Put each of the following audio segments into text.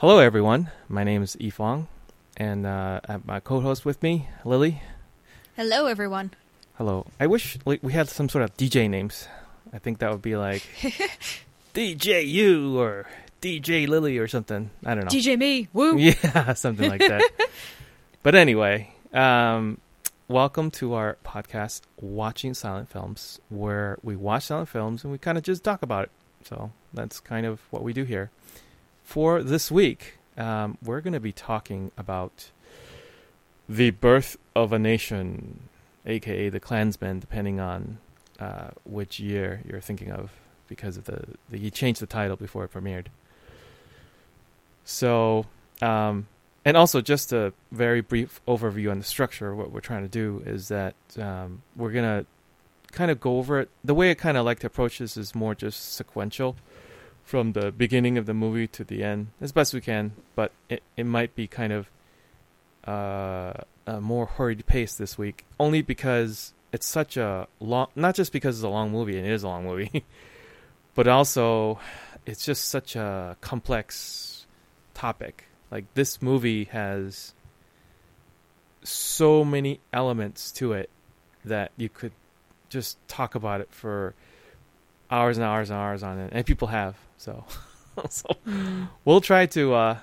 Hello, everyone. My name is Yifong, and I have my co-host with me, Lily. Hello, everyone. Hello. I wish we had some sort of DJ names. I think that would be like DJ You or DJ Lily or something. I don't know. DJ me. Woo. Yeah, something like that. But anyway, welcome to our podcast, Watching Silent Films, where we watch silent films and we kind of just talk about it. So that's kind of what we do here. For this week, we're going to be talking about The Birth of a Nation, a.k.a. The Klansman, depending on which year you're thinking of, because of he changed the title before it premiered. So, and also just a very brief overview on the structure. What we're trying to do is that we're going to kind of go over it. The way I kind of like to approach this is more just sequential, from the beginning of the movie to the end, as best we can, but it might be kind of a more hurried pace this week, only because it's such a long, not just because it's a long movie, and it is a long movie, but also it's just such a complex topic. Like, this movie has so many elements to it that you could just talk about it for hours and hours and hours on it, and people have. So we'll try to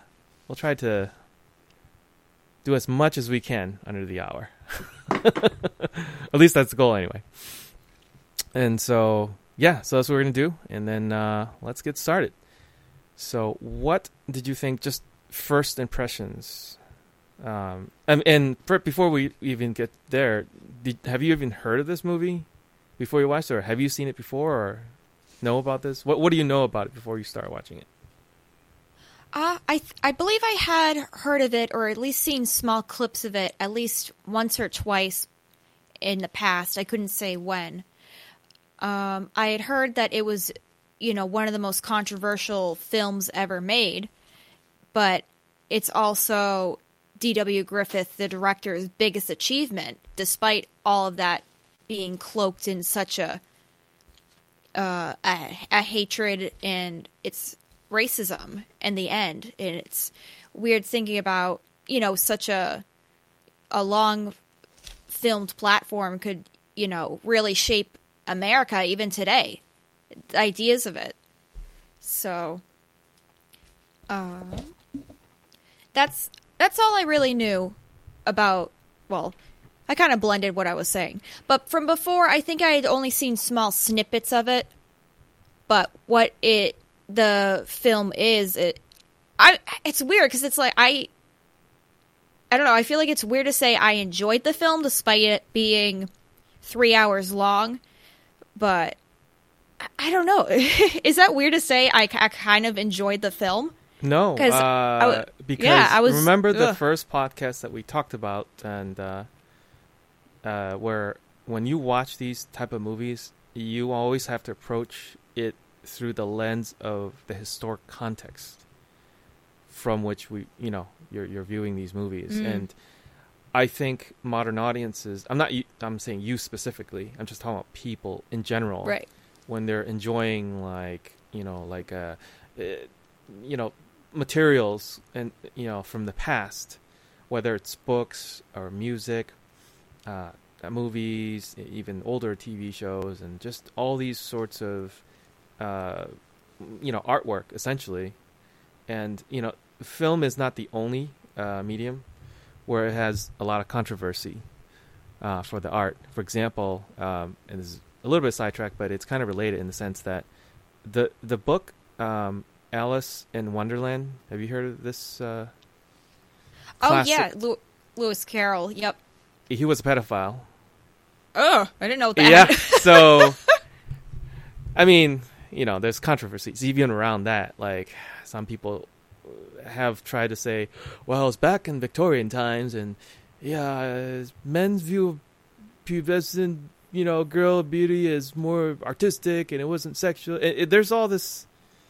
do as much as we can under the hour. At least that's the goal, anyway. And so that's what we're gonna do, and then let's get started. So, what did you think? Just first impressions. Before we even get there, have you even heard of this movie before you watched it, or have you seen it before, or know about this? What do you know about it before you start watching it? I believe I had heard of it, or at least seen small clips of it, at least once or twice in the past. I couldn't say when. I had heard that it was, one of the most controversial films ever made, but it's also D.W. Griffith, the director's biggest achievement, despite all of that being cloaked in such a hatred and its racism in the end. And it's weird thinking about, such a long filmed platform could, really shape America even today. The ideas of it. So, that's all I really knew about, well, I kind of blended what I was saying. But from before, I think I had only seen small snippets of it. But what the film is, it's weird because it's like, I don't know, I feel like it's weird to say I enjoyed the film despite it being 3 hours long. But I don't know. Is that weird to say I kind of enjoyed the film? No, because remember the first podcast that we talked about, and where when you watch these type of movies, you always have to approach it through the lens of the historic context from which you're viewing these movies. And I think modern audiences, I'm saying you specifically, I'm just talking about people in general, right? When they're enjoying materials and from the past, whether it's books or music, movies, even older TV shows, and just all these sorts of artwork, essentially. And film is not the only medium where it has a lot of controversy for the art. For example, and this is a little bit sidetracked, but it's kind of related in the sense that the book Alice in Wonderland. Have you heard of this? Oh yeah, Lewis Carroll. Yep. He was a pedophile. Oh, I didn't know that. Yeah. So, I mean, there's controversies even around that. Like, some people have tried to say, well, it's back in Victorian times, and men's view of pubescent, girl beauty is more artistic, and it wasn't sexual. There's all this,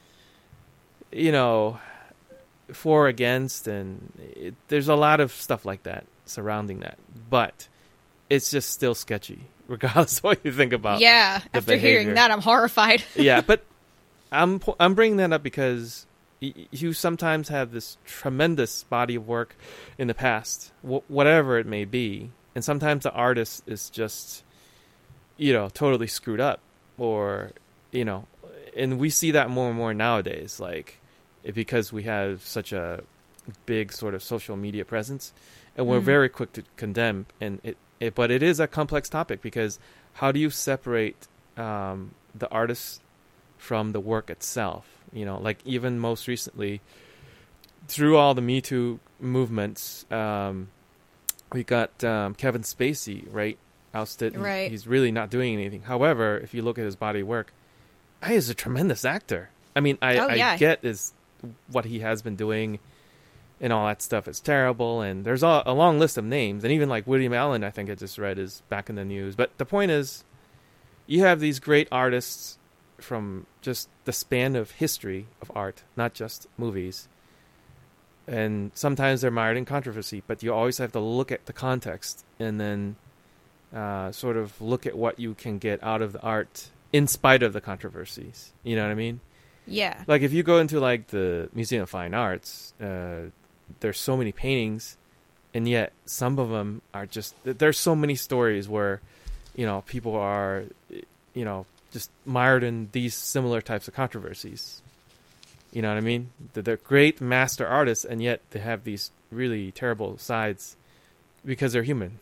for, against, and there's a lot of stuff like that surrounding that. But it's just still sketchy, regardless of what you think about. Yeah, after behavior. Hearing that, I'm horrified. Yeah, but I'm bringing that up because you sometimes have this tremendous body of work in the past, whatever it may be, and sometimes the artist is just, totally screwed up, or, and we see that more and more nowadays, like, because we have such a big sort of social media presence, and we're very quick to condemn, and but it is a complex topic, because how do you separate the artist from the work itself? Like even most recently, through all the Me Too movements, we got Kevin Spacey, right? Ousted. Right. He's really not doing anything. However, if you look at his body of work, he is a tremendous actor. I mean, I get what he has been doing and all that stuff is terrible. And there's a long list of names. And even like William Allen, I think I just read, is back in the news. But the point is, you have these great artists from just the span of history of art, not just movies. And sometimes they're mired in controversy, but you always have to look at the context and then sort of look at what you can get out of the art in spite of the controversies. You know what I mean? Yeah. Like if you go into like the Museum of Fine Arts, there's so many paintings, and yet some of them are just, there's so many stories where, people are, just mired in these similar types of controversies. You know what I mean? They're great master artists, and yet they have these really terrible sides because they're human.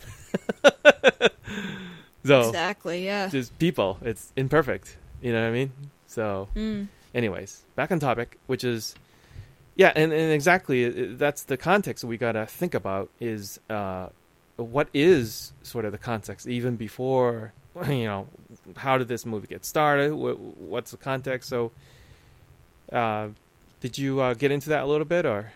So, exactly, yeah. Just people. It's imperfect. You know what I mean? So, anyways, back on topic, which is, yeah, and exactly, that's the context that we got to think about is what is sort of the context, even before, how did this movie get started? What's the context? So, did you get into that a little bit, or?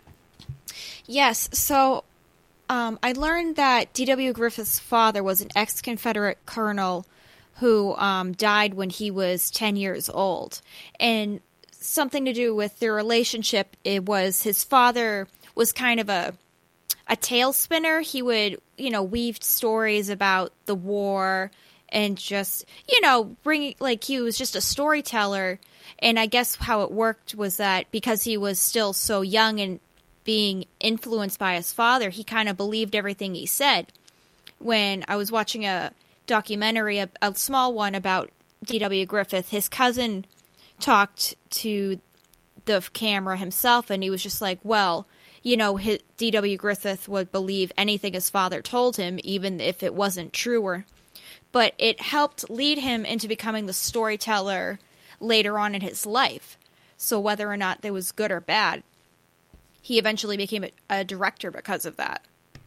Yes. So, I learned that D.W. Griffith's father was an ex-Confederate colonel who died when he was 10 years old, and something to do with their relationship. It was his father was kind of a tale spinner. He would, weave stories about the war. And just, bring, like, he was just a storyteller. And I guess how it worked was that because he was still so young and being influenced by his father, he kind of believed everything he said. When I was watching a documentary, a small one about D.W. Griffith, his cousin talked to the camera himself, and he was just like, well, D.W. Griffith would believe anything his father told him, even if it wasn't true. But it helped lead him into becoming the storyteller later on in his life. So whether or not that was good or bad, he eventually became a director because of that.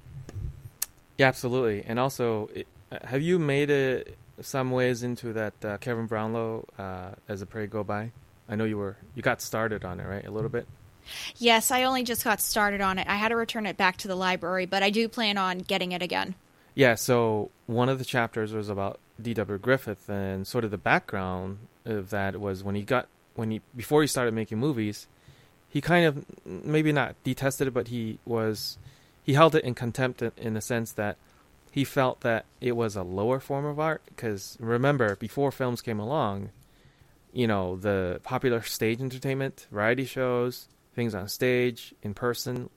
Yeah, absolutely. And also, have you made it some ways into that Kevin Brownlow As the Prairie Go By? I know you got started on it, right? A little bit? Yes, I only just got started on it. I had to return it back to the library, but I do plan on getting it again. Yeah, so one of the chapters was about D.W. Griffith, and sort of the background of that was before he started making movies, he kind of, maybe not detested it, but he held it in contempt in the sense that he felt that it was a lower form of art. Because remember, before films came along, the popular stage entertainment, variety shows, things on stage, in person,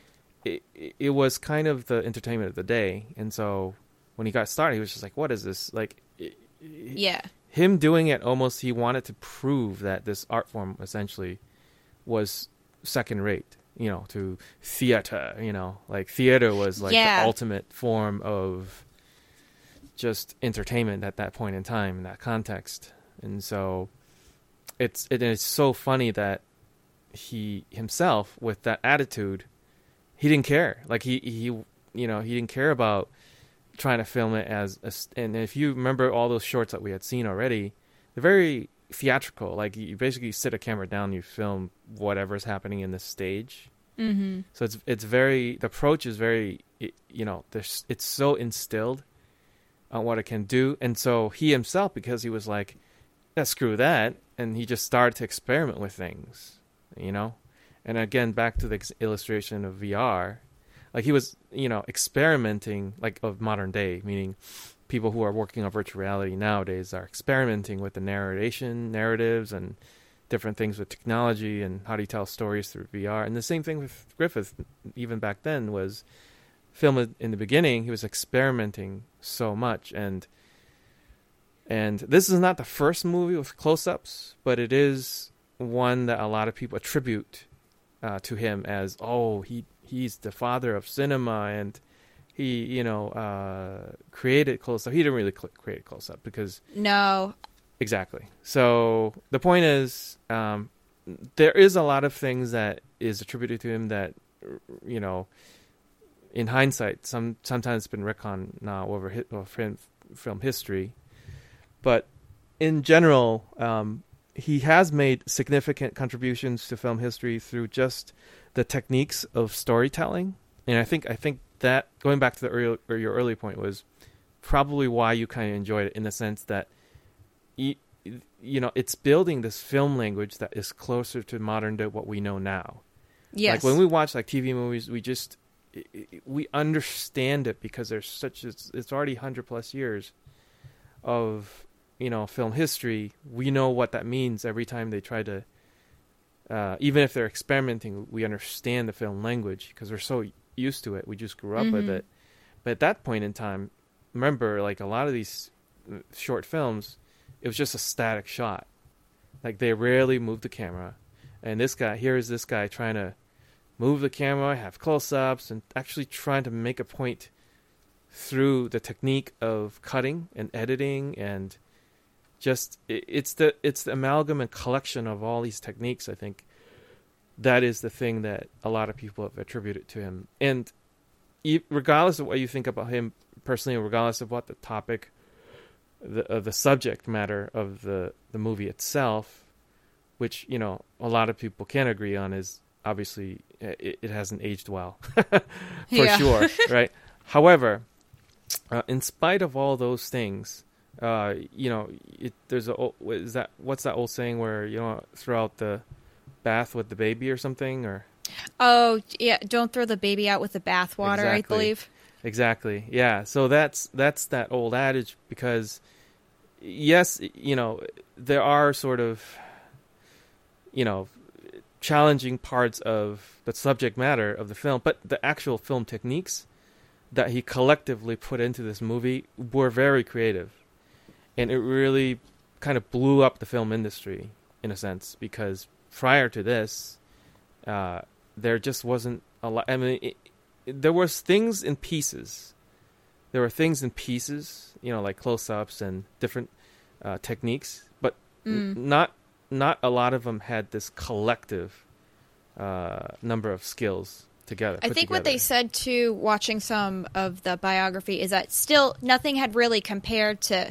it was kind of the entertainment of the day. And so when he got started, he was just like, what is this? Like, yeah. Him doing it, almost he wanted to prove that this art form essentially was second rate, to theater, like theater was like the ultimate form of just entertainment at that point in time, in that context. And so it's so funny that he himself, with that attitude, he didn't care. Like he didn't care about trying to film it and if you remember all those shorts that we had seen already, they're very theatrical. Like you basically sit a camera down, you film whatever's happening in the stage. Mm-hmm. So it's very, the approach is very, it's so instilled on what it can do. And so he himself, because he was like, yeah, screw that, and he just started to experiment with things, And again, back to the illustration of VR, like he was, experimenting, like of modern day, meaning people who are working on virtual reality nowadays are experimenting with the narratives and different things with technology and how do you tell stories through VR. And the same thing with Griffith, even back then, was film in the beginning. He was experimenting so much, and this is not the first movie with close-ups, but it is one that a lot of people attribute to him as, he's the father of cinema, and he, created close-up. He didn't really create close-up because... No. Exactly. So the point is, there is a lot of things that is attributed to him that, in hindsight, sometimes been reckoned now over film history. But in general, he has made significant contributions to film history through just the techniques of storytelling. And I think that, going back to your early point, was probably why you kind of enjoyed it, in the sense that it's building this film language that is closer to modern day what we know now. Yes. Like when we watch like TV movies, we understand it because there's it's already 100+ years of film history. We know what that means every time they try to, even if they're experimenting, we understand the film language because we're so used to it. We just grew up with it. But at that point in time, remember, like a lot of these short films, it was just a static shot. Like they rarely moved the camera. And this guy trying to move the camera, have close-ups, and actually trying to make a point through the technique of cutting and editing, and just it's the amalgam and collection of all these techniques. I think that is the thing that a lot of people have attributed to him. And regardless of what you think about him personally, and regardless of what the topic, the subject matter of the movie itself, which a lot of people can agree on, is obviously it hasn't aged well for sure, right? However, in spite of all those things, there's what's that old saying where throw out the bath with the baby or something, or don't throw the baby out with the bathwater. Exactly. I believe. Exactly. Yeah. So that's that old adage, because yes, there are sort of challenging parts of the subject matter of the film, but the actual film techniques that he collectively put into this movie were very creative, and it really kind of blew up the film industry in a sense, because prior to this, there just wasn't a lot. I mean, there was things in pieces. There were things in pieces, like close-ups and different techniques, but not a lot of them had this collective number of skills together. I think what they said too, watching some of the biography, is that still nothing had really compared to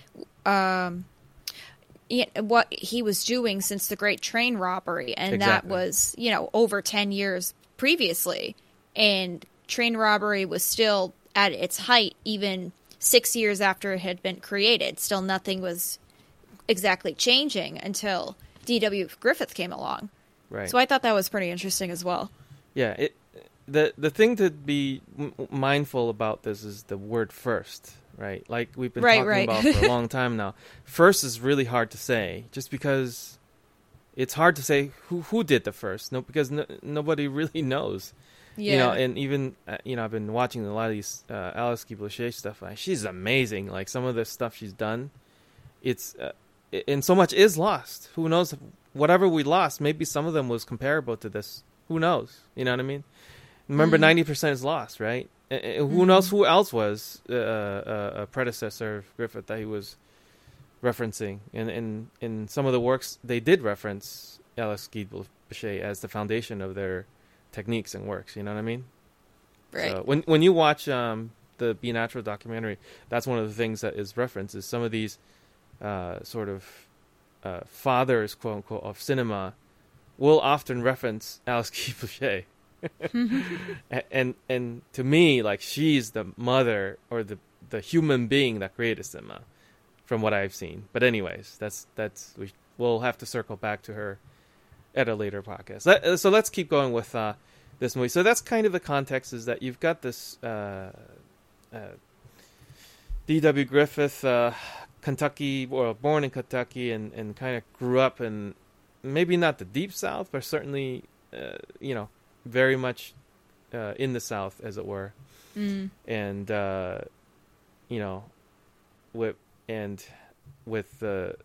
what he was doing since the Great Train Robbery, and exactly. That was over 10 years previously, and Train Robbery was still at its height even 6 years after it had been created. Still nothing was exactly changing until D.W. Griffith came along. Right. So I thought that was pretty interesting as well. Yeah, the thing to be mindful about this is the word first, right? Like we've been talking about for a long time now. First is really hard to say, just because it's hard to say who did the first. Because nobody really knows. Yeah. And even I've been watching a lot of these Alice Guy Blaché stuff. She's amazing. Like some of the stuff she's done, it's and so much is lost. Who knows? Whatever we lost, maybe some of them was comparable to this. Who knows? You know what I mean? Remember, 90% is lost, right? Who knows who else was a predecessor of Griffith that he was referencing? And in some of the works, they did reference Alice Guy Blaché as the foundation of their techniques and works. You know what I mean? Right. So when you watch the Be Natural documentary, that's one of the things that is referenced, is some of these sort of fathers, quote unquote, of cinema will often reference Alice Guy Blaché. and to me, like, she's the mother or the human being that created cinema, from what I've seen. But anyways, we'll have to circle back to her at a later podcast. So let's keep going with this movie. So that's kind of the context, is that you've got this D.W. Griffith, Kentucky, or born in Kentucky, and kind of grew up in maybe not the deep South, but certainly, very much in the South, as it were. And with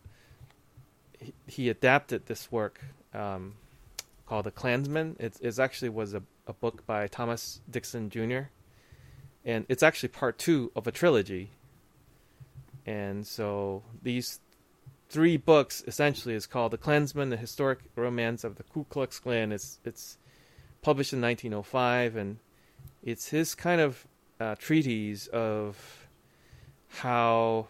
he adapted this work called The Klansman. It actually was a book by Thomas Dixon Jr. And it's actually part 2 of a trilogy. And so these 3 books essentially is called The Klansman, The Historic Romance of the Ku Klux Klan. It's published in 1905, and it's his kind of treatise of how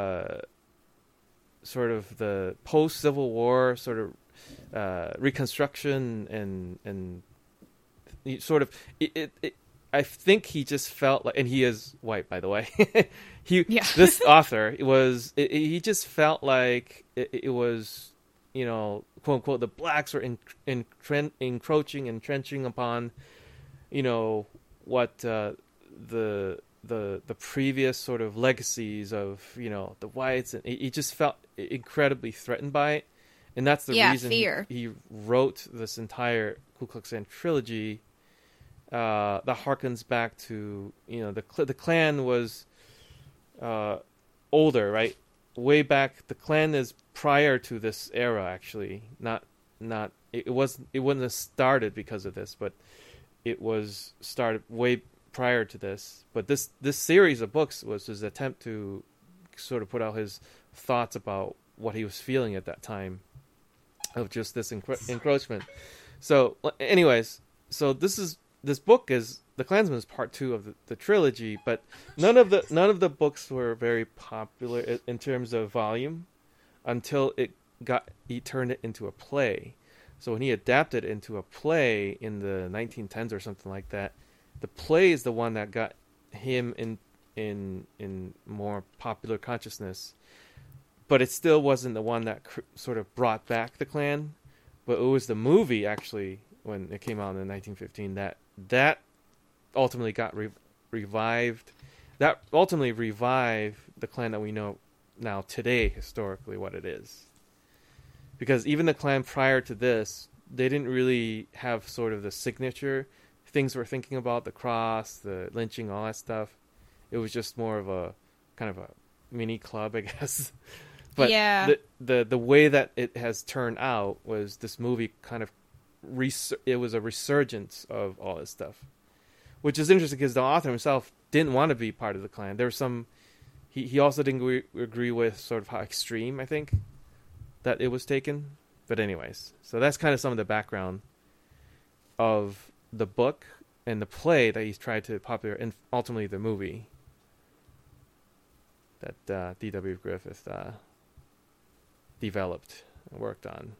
sort of the post-Civil War sort of reconstruction and sort of I think he just felt like, and he is white, by the way. This author he just felt like it was, quote unquote, the blacks were encroaching and trenching upon, what the previous sort of legacies of the whites, and he just felt incredibly threatened by it, and that's the reason he wrote this entire Ku Klux Klan trilogy. That harkens back to the Klan was older, right? Way back, the Klan is prior to this era. Actually, it wouldn't have started because of this, but it was started way prior to this. But this series of books was his attempt to sort of put out his thoughts about what he was feeling at that time of just this encroachment. So, anyways, this book is The Klansman is part 2 of the trilogy, but none of the books were very popular in terms of volume until he turned it into a play. So when he adapted it into a play in the 1910s or something like that, the play is the one that got him in more popular consciousness. But it still wasn't the one that sort of brought back the Klan. But it was the movie, actually, when it came out in 1915, that ultimately got revived. That ultimately revived the Klan that we know now today, historically, what it is. Because even the Klan prior to this, they didn't really have sort of the signature things we're thinking about, the cross, the lynching, all that stuff. It was just more of a kind of a mini club, I guess. But the way that it has turned out was this movie kind of it was a resurgence of all this stuff, which is interesting because the author himself didn't want to be part of the Klan. There was some he also didn't agree with sort of how extreme, I think, that it was taken. But anyways, so that's kind of some of the background of the book and the play that he's tried to popular, and ultimately the movie that D.W. Griffith developed and worked on.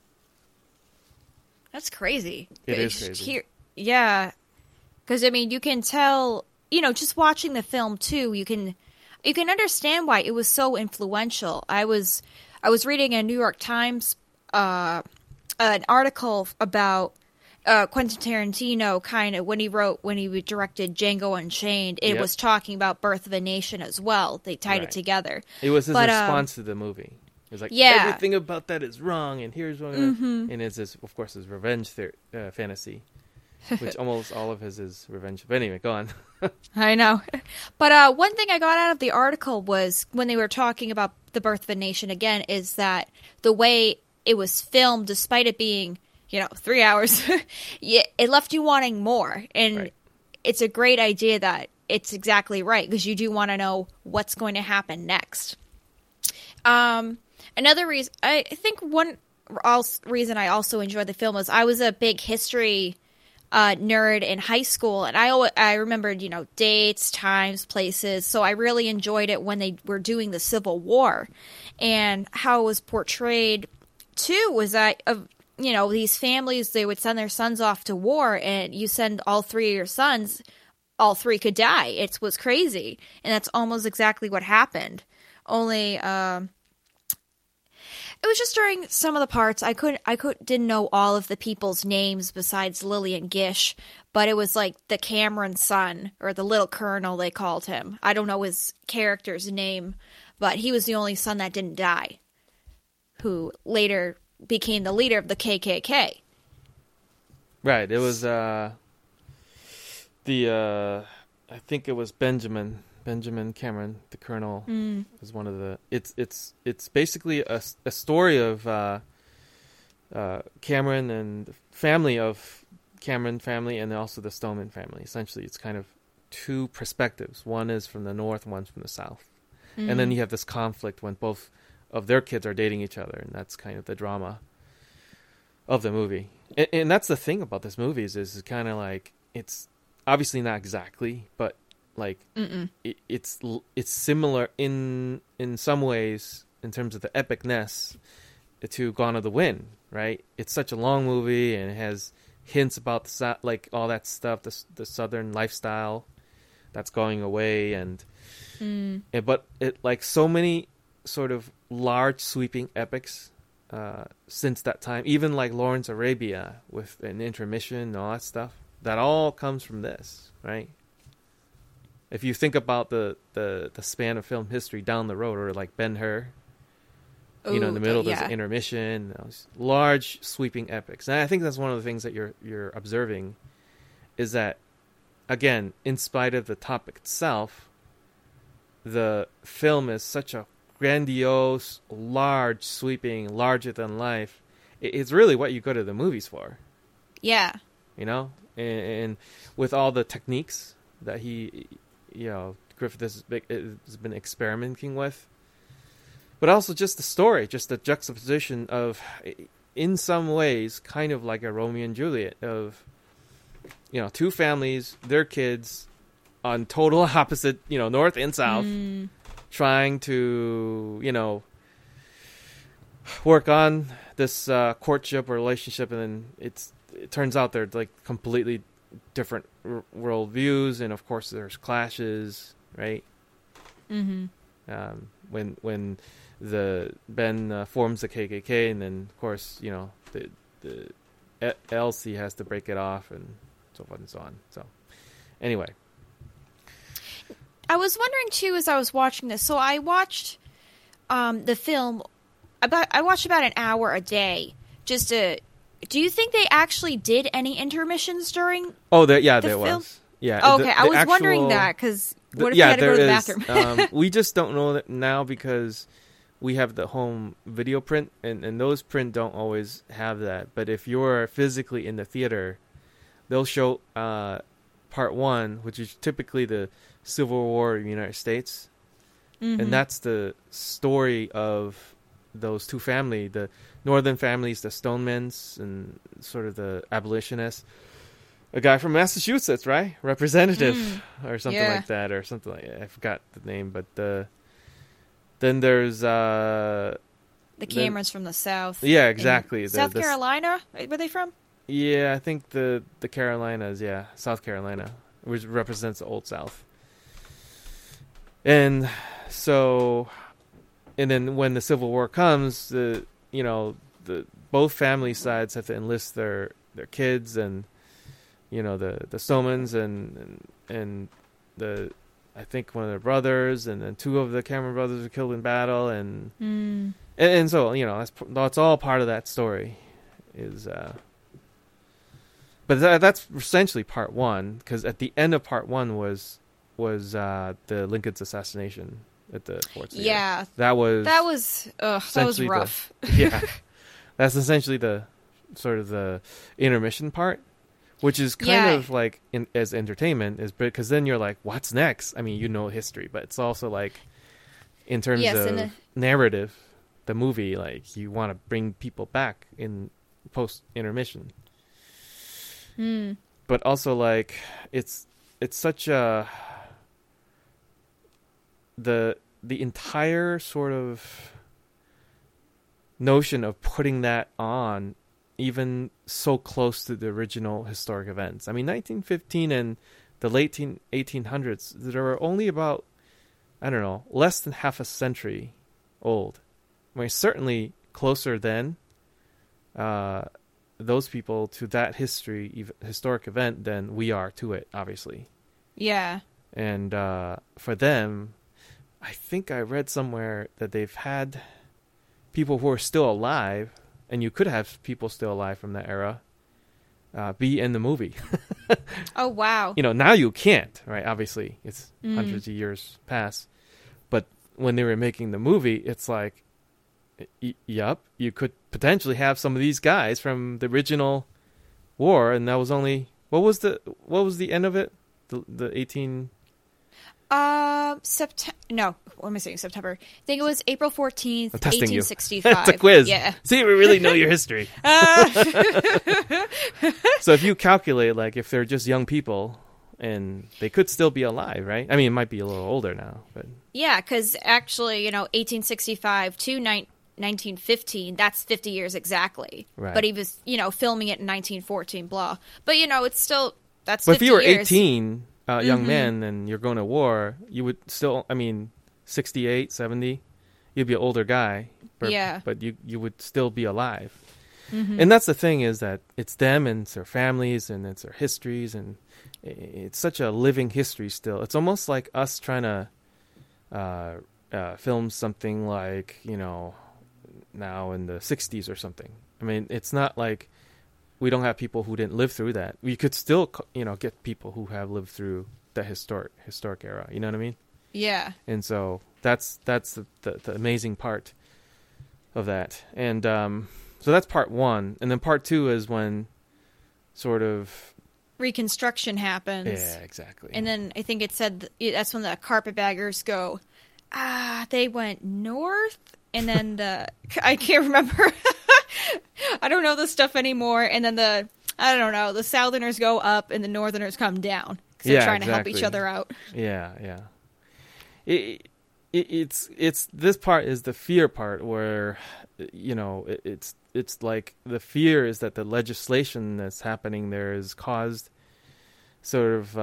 That's crazy. It is crazy. Yeah. Because, I mean, you can tell, just watching the film, too, you can understand why it was so influential. I was reading a New York Times an article about Quentin Tarantino, kind of when he directed Django Unchained. It was talking about Birth of a Nation as well. They tied it together. It was his response to the movie. It's like, everything about that is wrong, and here's what... Mm-hmm. And it's, of course, his revenge fantasy, which almost all of his is revenge. But anyway, go on. I know. But one thing I got out of the article was, when they were talking about the Birth of a Nation again, is that the way it was filmed, despite it being, 3 hours, it left you wanting more. And it's a great idea that it's exactly right, because you do want to know what's going to happen next. Another reason, I think one reason I also enjoyed the film was I was a big history nerd in high school, and I remembered, dates, times, places, so I really enjoyed it when they were doing the Civil War. And how it was portrayed, too, was that, these families, they would send their sons off to war, and you send all 3 of your sons, all 3 could die. It was crazy, and that's almost exactly what happened. Only, it was just during some of the parts I didn't know all of the people's names besides Lillian Gish, but it was like the Cameron son, or the little colonel they called him. I don't know his character's name, but he was the only son that didn't die, who later became the leader of the KKK. Right. It was I think it was Benjamin Cameron, the colonel, was one of the. It's basically a story of Cameron and the family of Cameron family, and also the Stoneman family. Essentially, it's kind of two perspectives. One is from the north, one's from the south, and then you have this conflict when both of their kids are dating each other, and that's kind of the drama of the movie. And that's the thing about this movie is kind of like, it's obviously not exactly, but like it's similar in some ways in terms of the epicness to Gone with the Wind, right? It's such a long movie, and it has hints about like all that stuff, the southern lifestyle that's going away, but it, like so many sort of large sweeping epics since that time, even like Lawrence Arabia with an intermission and all that stuff, that all comes from this, right? If you think about the span of film history down the road, or like Ben-Hur, in the middle there's an intermission, those large sweeping epics. And I think that's one of the things that you're observing, is that, again, in spite of the topic itself, the film is such a grandiose, large, sweeping, larger than life. It's really what you go to the movies for. Yeah. And with all the techniques that Griffith has been experimenting with, but also just the story, just the juxtaposition of, in some ways, kind of like a Romeo and Juliet of, two families, their kids on total opposite, north and south, trying to, work on this courtship or relationship, and then it turns out they're like completely different world views, and of course there's clashes, right? When the Ben forms the KKK, and then of course the Elsie has to break it off, and so forth and so on. So anyway, I was wondering too as I was watching this. So I watched the film I watched about an hour a day just to. Do you think they actually did any intermissions during? Oh, there film? was. Yeah. Oh, okay, I was wondering that because what if you had to go to the bathroom? We just don't know that now because we have the home video print, and those print don't always have that. But if you're physically in the theater, they'll show part one, which is typically the Civil War of the United States, and that's the story of those two families, the northern families, the Stonemans, and sort of the abolitionists. A guy from Massachusetts, right? Representative or something like that, or something like that. I forgot the name, but then there's the Camerons from the South. Yeah, exactly. South Carolina, where they from? Yeah, I think the Carolinas, South Carolina, which represents the Old South. And so, and then when the Civil War comes, the both family sides have to enlist their kids, and the Stomans and the, I think one of their brothers, and then two of the Cameron brothers were killed in battle, and so that's all part of that story. But that's essentially part one, because at the end of part one was the Lincoln's assassination at the Fort Theater. Yeah, that was rough. That's essentially the sort of the intermission part, which is kind of like as entertainment, is because then you're like, what's next? I mean, history, but it's also like in terms of narrative, the movie, like you want to bring people back in post intermission. But also like it's such a the entire sort of notion of putting that on even so close to the original historic events. I mean, 1915 and the late 1800s, there were only about, I don't know, less than half a century old. I mean, certainly closer than those people to that historic event than we are to it, obviously. Yeah. And for them, I think I read somewhere that they've had people who are still alive and you could have people still alive from that era be in the movie. Oh, wow. Now you can't, right? Obviously, it's Mm. hundreds of years past. But when they were making the movie, it's like, yup, you could potentially have some of these guys from the original war, and that was only what was the end of it? The 18. September. No, what am I saying? September. I think it was April 14th, I'm testing you. 1865. It's a quiz. Yeah. See, we really know your history. So if you calculate, like, if they're just young people, and they could still be alive, right? I mean, it might be a little older now, but Yeah, because actually, 1865 to 1915, that's 50 years exactly. Right. But he was, filming it in 1914, blah. But, it's still, that's But 50 if you were years. 18, young men, and you're going to war, you would still, 68, 70, you'd be an older guy. Yeah. But you would still be alive. Mm-hmm. And that's the thing, is that it's them and it's their families and it's their histories, and it's such a living history still. It's almost like us trying to film something like, now in the 60s or something. It's not like we don't have people who didn't live through that. We could still, get people who have lived through the historic era. You know what I mean? Yeah. And so that's the amazing part of that. And so that's part one. And then part two is when sort of Reconstruction happens. yeah, exactly. And then I think it said that's when the carpetbaggers go, they went north. And then I can't remember. I don't know this stuff anymore. And then the Southerners go up and the Northerners come down. Because they're trying to help each other out. Yeah. It's this part is the fear part where, it's like the fear is that the legislation that's happening there is caused sort of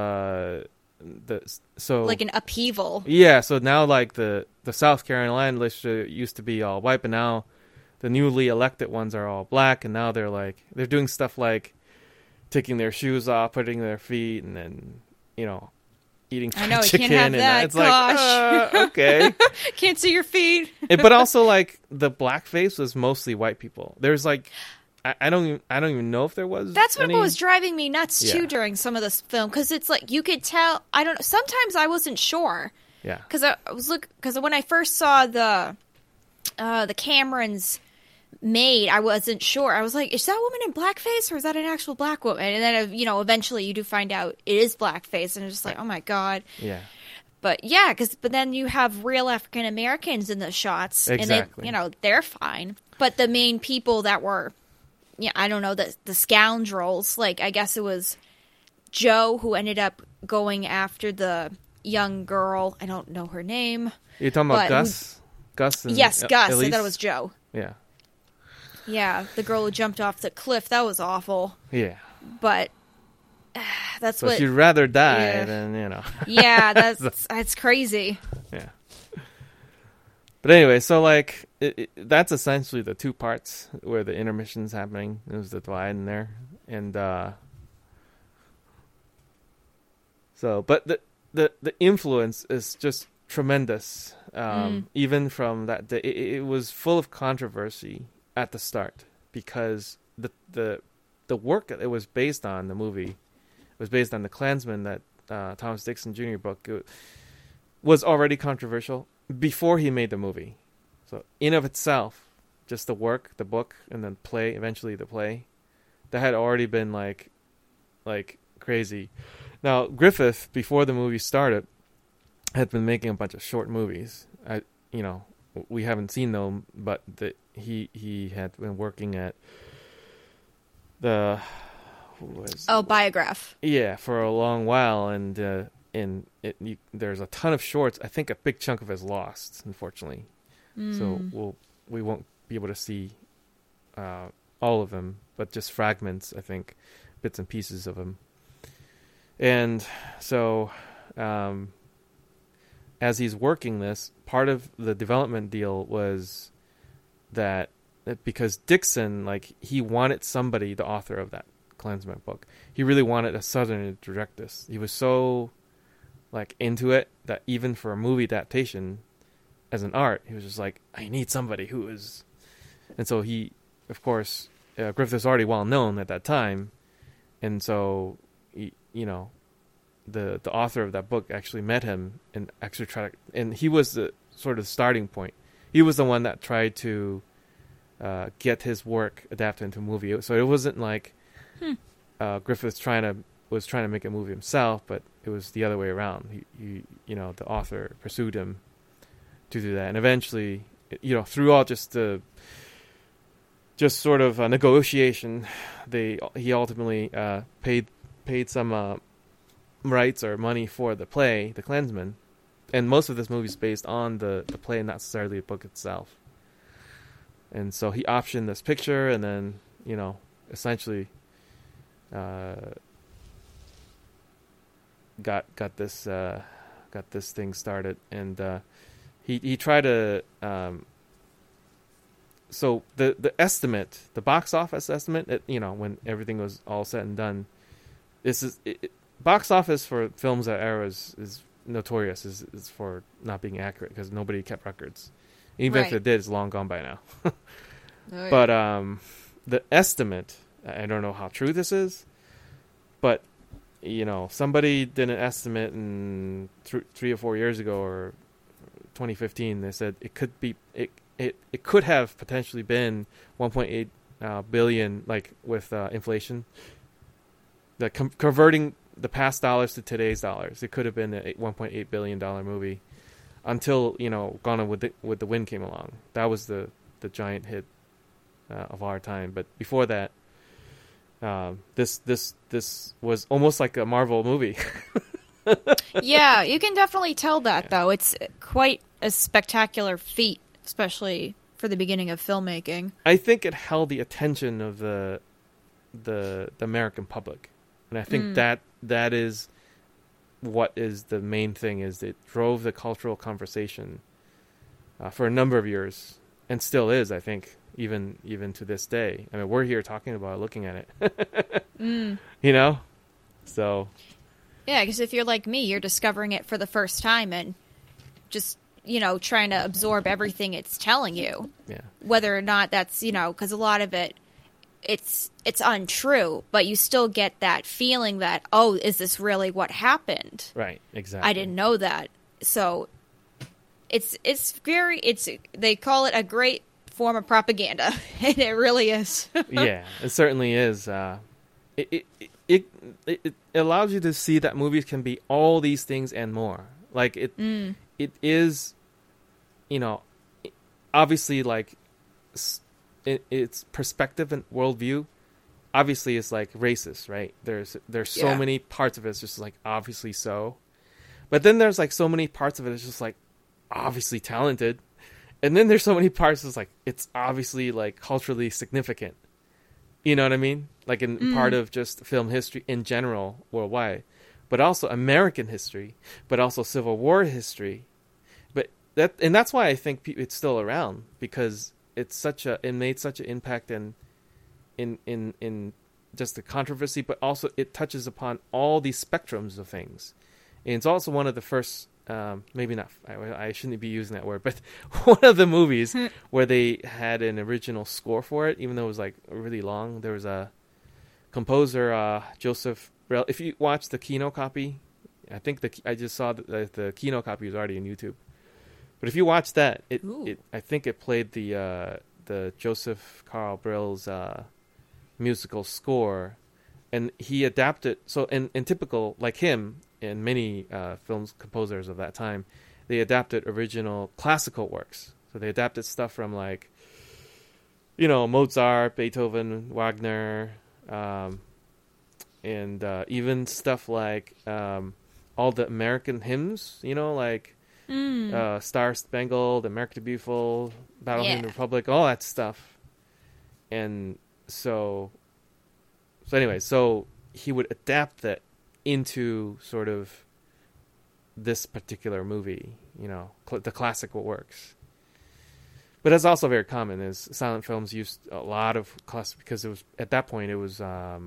like an upheaval. Yeah, so now like the South Carolina legislature used to be all white, but now the newly elected ones are all black, and now they're doing stuff like taking their shoes off, putting their feet, and then eating fried I know, chicken. you can't have and that. it's Gosh. like okay. Can't see your feet. But also like the blackface was mostly white people. There's like I don't even know if there was. That's what any... was driving me nuts too Yeah. during some of this film, because it's like you could tell. I don't know. Sometimes I wasn't sure. Yeah. Because when I first saw the Camerons maid, I wasn't sure. I was like, is that woman in blackface or is that an actual black woman? And then eventually you do find out it is blackface, and it's just like, oh my god. Yeah. But yeah, but then you have real African Americans in the shots, Exactly. and they're fine. But the main people that were, I don't know, the scoundrels. Like, I guess it was Joe who ended up going after the young girl. I don't know her name. You're talking about Gus? Gus and Yes, Gus. Elise? I thought it was Joe. Yeah. Yeah, the girl who jumped off the cliff. That was awful. Yeah. But that's So what. if you'd rather die Yeah. than, Yeah, that's crazy. Yeah. But anyway, so like that's essentially the two parts where the intermission's happening. There's the divide in there, and but the influence is just tremendous. Even from that, it was full of controversy at the start because the work that it was based on, the movie, was based on the Klansman that Thomas Dixon Jr. book. It was already controversial before he made the movie. So in of itself, just the work, the book, and then eventually the play, that had already been like crazy. Now Griffith, before the movie started, had been making a bunch of short movies. We haven't seen them, but he had been working at the Biograph. Yeah, for a long while, and there's a ton of shorts. I think a big chunk of it is lost, unfortunately. So we won't be able to see all of them, but just fragments. I think bits and pieces of them. And so, as he's working this, part of the development deal was that because Dixon, he wanted somebody, the author of that Klansman book, he really wanted a Southerner to direct this. He was so into it that even for a movie adaptation as an art, he was just like, I need somebody who is. And so he of course, Griffith was already well known at that time, and so you know, the author of that book actually met him and actually tried, and he was the sort of starting point. He was the one that tried to get his work adapted into a movie. So it wasn't like Griffith was trying to make a movie himself, but it was the other way around. He you know, the author pursued him to do that, and eventually, you know, through all just sort of a negotiation, he ultimately paid some rights or money for the play, The Klansman, and most of this movie is based on the play, not necessarily the book itself. And so he optioned this picture, and then, you know, essentially got this thing started, and he tried to. So the estimate, the box office estimate, you know, when everything was all said and done, box office for films that era is notorious is for not being accurate because nobody kept records. Even if it did, it's long gone by now. Oh, yeah. But the estimate, I don't know how true this is, but you know, somebody did an estimate in 3 or 4 years ago, or 2015. They said it could have potentially been 1.8 billion, like with inflation. Converting the past dollars to today's dollars, it could have been a $1.8 billion movie. Until, you know, Gone with the Wind came along. That was the giant hit of our time. But before that, this was almost like a Marvel movie. Yeah, you can definitely tell that, though. It's quite a spectacular feat, especially for the beginning of filmmaking. I think it held the attention of the American public, and I think that is what is the main thing. Is it drove the cultural conversation for a number of years, and still is, I think, even to this day. I mean, we're here talking about it, looking at it. You know, so yeah, because if you're like me, you're discovering it for the first time and just, you know, trying to absorb everything it's telling you. Yeah, whether or not that's, you know, because a lot of it's untrue, but you still get that feeling that, oh, is this really what happened? Right, exactly. I didn't know that. So it's they call it a great form of propaganda, and it really is. Yeah, it certainly is. It allows you to see that movies can be all these things and more. Like it is, you know, obviously, like its perspective and worldview obviously is like racist, right? There's so many parts of it, it's just like obviously so, but then there's like so many parts of it it's just like obviously talented, and then there's so many parts it's like it's obviously like culturally significant. You know what I mean? Like in part of just film history in general worldwide, but also American history, but also Civil War history. But that's why I think it's still around, because it made such an impact in just the controversy, but also it touches upon all these spectrums of things. And it's also one of the first, maybe not, I shouldn't be using that word, but one of the movies where they had an original score for it, even though it was like really long. There was a composer, Joseph Brel. If you watch the Kino copy, I think I just saw the Kino copy was already on YouTube. But if you watch that, I think it played the Joseph Carl Brill's musical score, and he adapted. So in typical, like him and many films composers of that time, they adapted original classical works. So they adapted stuff from, like, you know, Mozart, Beethoven, Wagner, and even stuff like all the American hymns. You know, like Star Spangled, American the Beautiful, Battle of the Republic, all that stuff. And so anyway, so he would adapt that into sort of this particular movie, you know, the classical works. But that's also very common, is silent films used a lot of classic, because it was, at that point, it was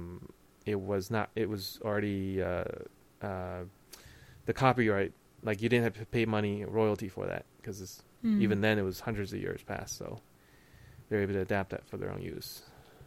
already the copyright, like you didn't have to pay money royalty for that, because even then it was hundreds of years past. So they're able to adapt that for their own use.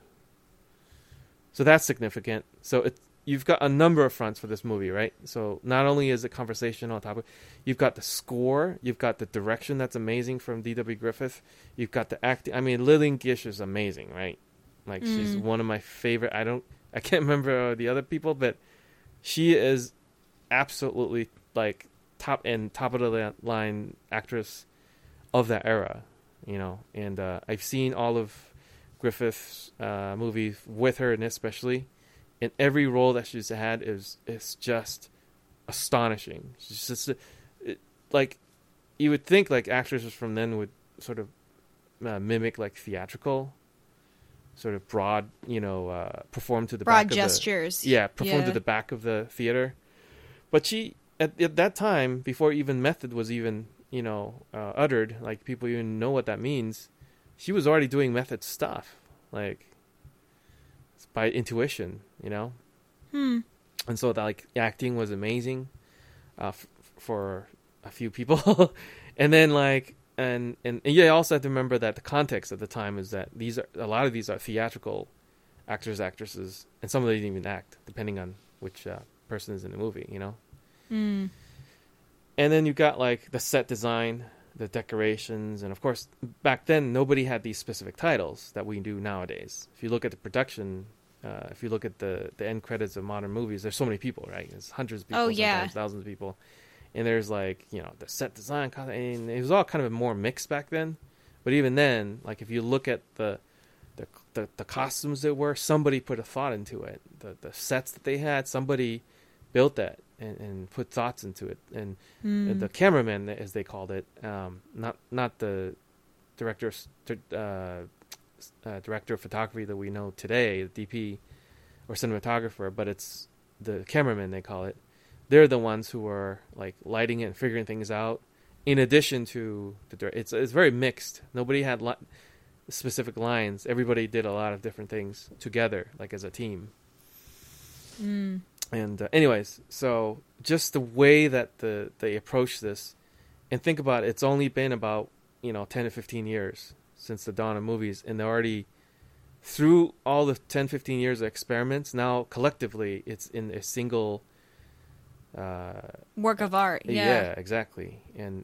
So that's significant. So you've got a number of fronts for this movie, right? So not only is it conversational topic, you've got the score, you've got the direction that's amazing from D.W. Griffith, you've got the acting. I mean, Lillian Gish is amazing, right? Like she's one of my favorite. I can't remember the other people, but she is absolutely like top of the line actress of that era, And I've seen all of Griffith's movies with her, and especially, and every role that she's had is just astonishing. She's just like you would think like actresses from then would sort of mimic like theatrical, sort of broad, perform to the broad back gestures. Perform to the back of the theater. But she at that time, before even method was even uttered, like people even know what that means, she was already doing method stuff, like by intuition, And so that like acting was amazing for a few people, and then like and you also have to remember that the context at the time is that a lot of these are theatrical actors, actresses, and some of them didn't even act, depending on which person is in the movie, And then you got like the set design, the decorations, and of course back then nobody had these specific titles that we do nowadays. If you look at the production, if you look at the end credits of modern movies, there's so many people, right? There's hundreds of people, sometimes thousands of people, and there's like the set design, and it was all kind of more mixed back then. But even then, like if you look at the costumes that were, somebody put a thought into it. The sets that they had, somebody built that and put thoughts into it. And the cameraman, as they called it, not the director of photography that we know today, the DP or cinematographer, but it's the cameraman, they call it. They're the ones who are like lighting it and figuring things out. In addition to it's very mixed. Nobody had specific lines. Everybody did a lot of different things together, like as a team. And anyways, so just the way that they approach this, and think about it, it's only been about 10 to 15 years since the dawn of movies, and they're already through all the 10, 15 years of experiments. Now collectively, it's in a single work of art. Yeah, exactly. And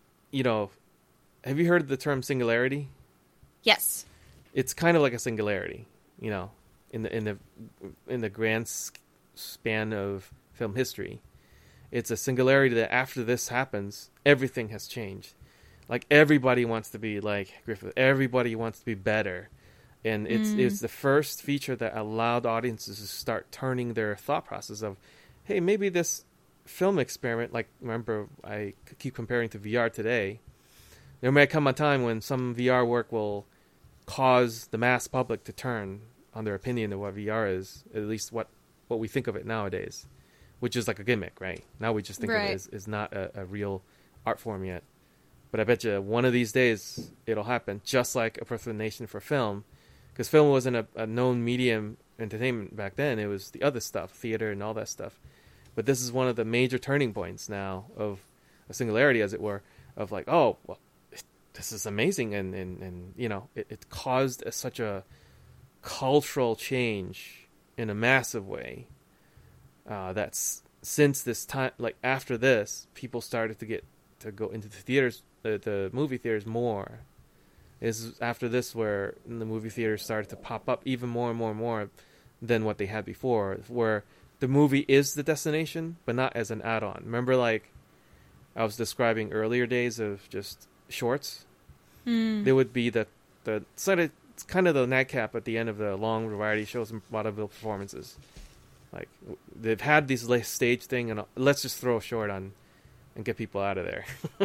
have you heard the term singularity? Yes. It's kind of like a singularity, in the grand span of film history. It's a singularity that after this happens, everything has changed. Like everybody wants to be like Griffith. Everybody wants to be better. And it's the first feature that allowed audiences to start turning their thought process of, hey, maybe this film experiment, like remember I keep comparing to VR today, there may come a time when some VR work will cause the mass public to turn on their opinion of what VR is, at least what we think of it nowadays, which is like a gimmick, right? Now we just think of it as not a real art form yet. But I bet you one of these days it'll happen, just like A Birth of a Nation for film, because film wasn't a known medium entertainment back then. It was the other stuff, theater and all that stuff. But this is one of the major turning points now of a singularity, as it were, of like, oh, well, this is amazing, and it caused such a cultural change in a massive way. That's since this time, like after this, people started to go into the theaters, the movie theaters more. Is after this where the movie theaters started to pop up even more and more and more than what they had before, where the movie is the destination, but not as an add-on. Remember, like I was describing earlier days of just shorts. There would be the sort of kind of the nightcap at the end of the long variety shows and vaudeville performances. Like they've had this stage thing, and let's just throw a short on and get people out of there.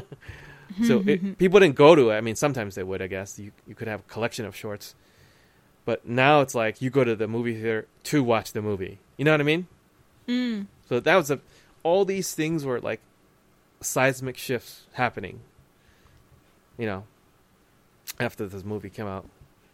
So people didn't go to it. I mean, sometimes they would, I guess. You could have a collection of shorts. But now it's like you go to the movie theater to watch the movie. You know what I mean? So that was all these things were like seismic shifts happening, after this movie came out.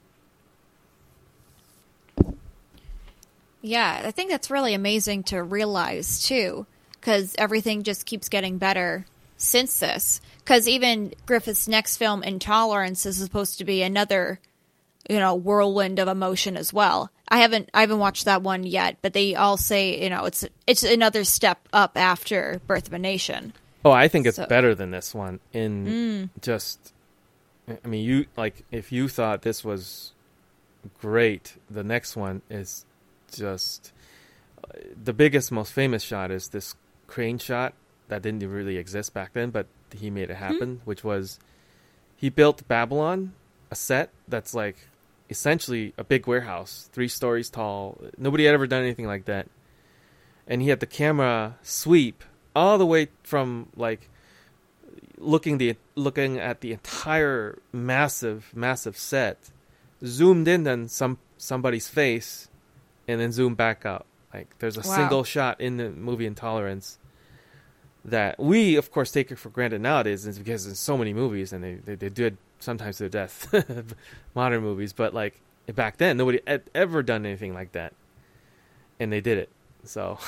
Yeah, I think that's really amazing to realize, too, because everything just keeps getting better since this. Because even Griffith's next film, Intolerance, is supposed to be another whirlwind of emotion as well. I haven't watched that one yet, but they all say, it's another step up after Birth of a Nation. Oh, I think it's better than this one just, I mean, if you thought this was great, the next one is just, the biggest, most famous shot is this crane shot that didn't really exist back then, but he made it happen, which was, he built Babylon, a set that's like essentially a big warehouse, 3 stories tall. Nobody had ever done anything like that. And he had the camera sweep all the way from like looking at the entire massive set, zoomed in on somebody's face, and then zoomed back out. Like there's a single shot in the movie Intolerance that we, of course, take it for granted nowadays, is because there's so many movies, and they do it sometimes to death, modern movies. But like back then, nobody had ever done anything like that, and they did it. So,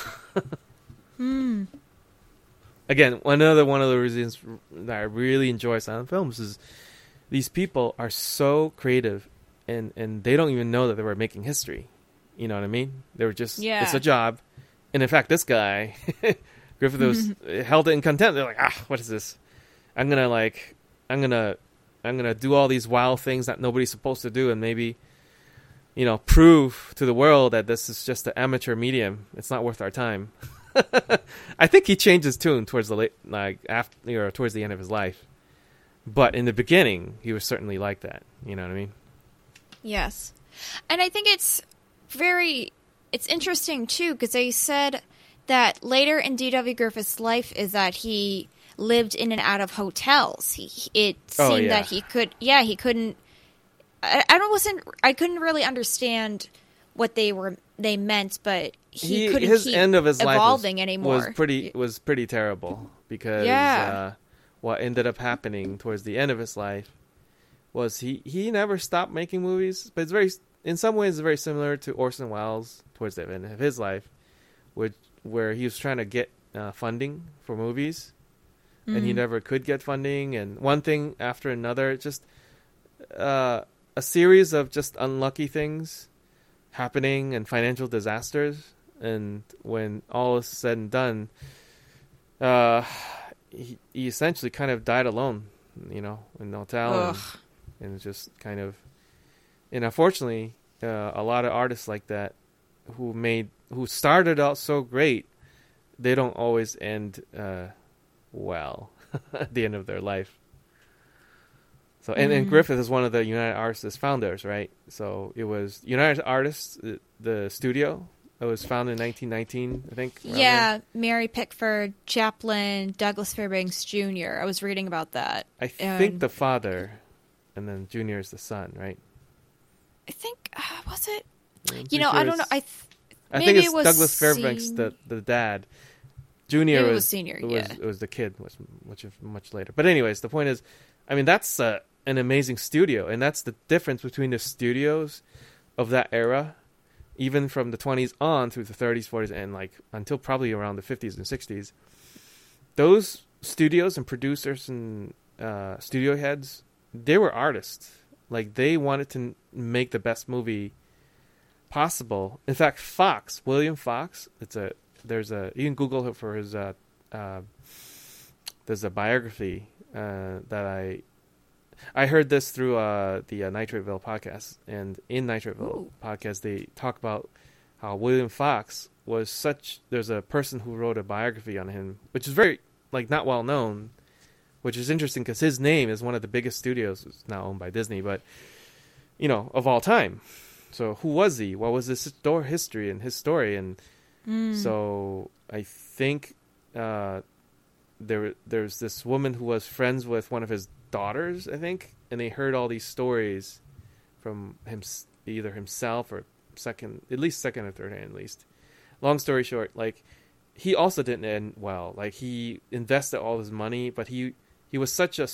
again, another one of the reasons that I really enjoy silent films is these people are so creative, and they don't even know that they were making history. You know what I mean? They were just, it's a job. And in fact, this guy, Griffith, was held it in contempt. They're like, what is this? I'm gonna do all these wild things that nobody's supposed to do, and maybe, prove to the world that this is just an amateur medium. It's not worth our time. I think he changed his tune towards towards the end of his life. But in the beginning, he was certainly like that. You know what I mean? Yes. And I think it's interesting too, because they said that later in D.W. Griffith's life is that he lived in and out of hotels. It seemed that he couldn't. I couldn't really understand what they meant, but he couldn't his keep end of his evolving life anymore. was pretty terrible, because what ended up happening towards the end of his life was he never stopped making movies, but in some ways it's very similar to Orson Welles towards the end of his life, where he was trying to get funding for movies, and he never could get funding, and one thing after another, just a series of just unlucky things happening and financial disasters. And when all is said and done, he essentially kind of died alone, in the hotel, and just kind of. And unfortunately, a lot of artists like that who started out so great, they don't always end well at the end of their life. So, and Griffith is one of the United Artists founders, right? So it was United Artists, the studio. It was founded in 1919, I think. Yeah, Mary Pickford, Chaplin, Douglas Fairbanks Jr. I was reading about that. I think the father, and then Junior is the son, right? I think was it? I don't know. I think it's it was Douglas Fairbanks, the dad. Junior was senior. It was the kid, which is much later. But anyways, the point is, I mean, that's an amazing studio, and that's the difference between the studios of that era, even from the 20s on through the 30s, 40s, and like until probably around the 50s and 60s. Those studios and producers and studio heads, they were artists. Like, they wanted to make the best movie possible. In fact, William Fox, you can Google it for his, there's a biography that I heard this through the Nitrateville podcast. And in Nitrateville podcast, they talk about how William Fox was there's a person who wrote a biography on him, which is very, not well known, which is interesting because his name is one of the biggest studios. It's now owned by Disney, but, of all time. So who was he? What was his history and his story? And so I think there's this woman who was friends with one of his daughters, I think, and they heard all these stories from him, either himself or at least second or third hand, at least. Long story short, he also didn't end well. He invested all his money, but he was such a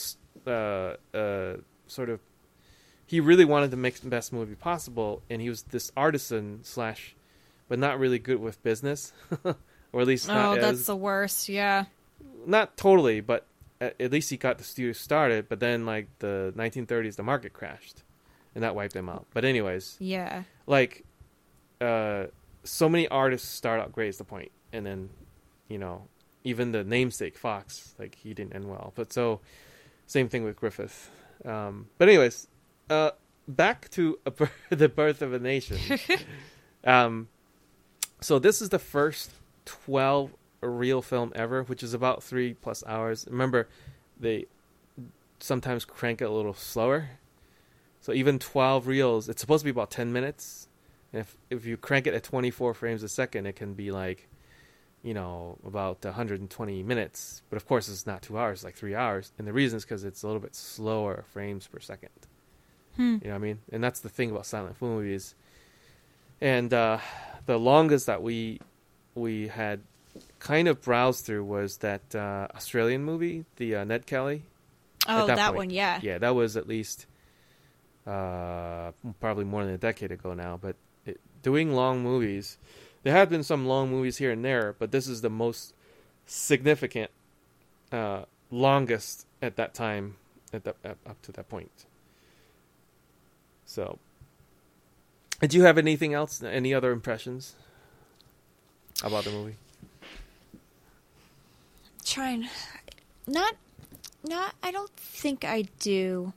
sort of, he really wanted to make the best movie possible, and he was this artisan but not really good with business, or at least not. Oh, that's the worst. Yeah. Not totally, but at least he got the studio started. But then, the 1930s, the market crashed, and that wiped them out. But anyways, Yeah. like, so many artists start out great is the point, and then, you know, even the namesake Fox, like, he didn't end well. But so, same thing with Griffith. But anyways, back to The Birth of a Nation. So this is the first 12 reel film ever, which is about 3+ hours. Remember, they sometimes crank it a little slower. So even 12 reels, it's supposed to be about 10 minutes. And if you crank it at 24 frames a second, it can be like, you know, about 120 minutes. But of course, it's not 2 hours, it's like 3 hours. And the reason is because it's a little bit slower frames per second. You know what I mean? And that's the thing about silent film movies. And the longest that we had kind of browsed through was that Australian movie, the Ned Kelly. Oh, that one, yeah. Yeah, that was at least probably more than a decade ago now. But doing long movies, there have been some long movies here and there, but this is the most significant, longest at that time, up to that point. So, did you have anything else? Any other impressions about the movie? I don't think I do.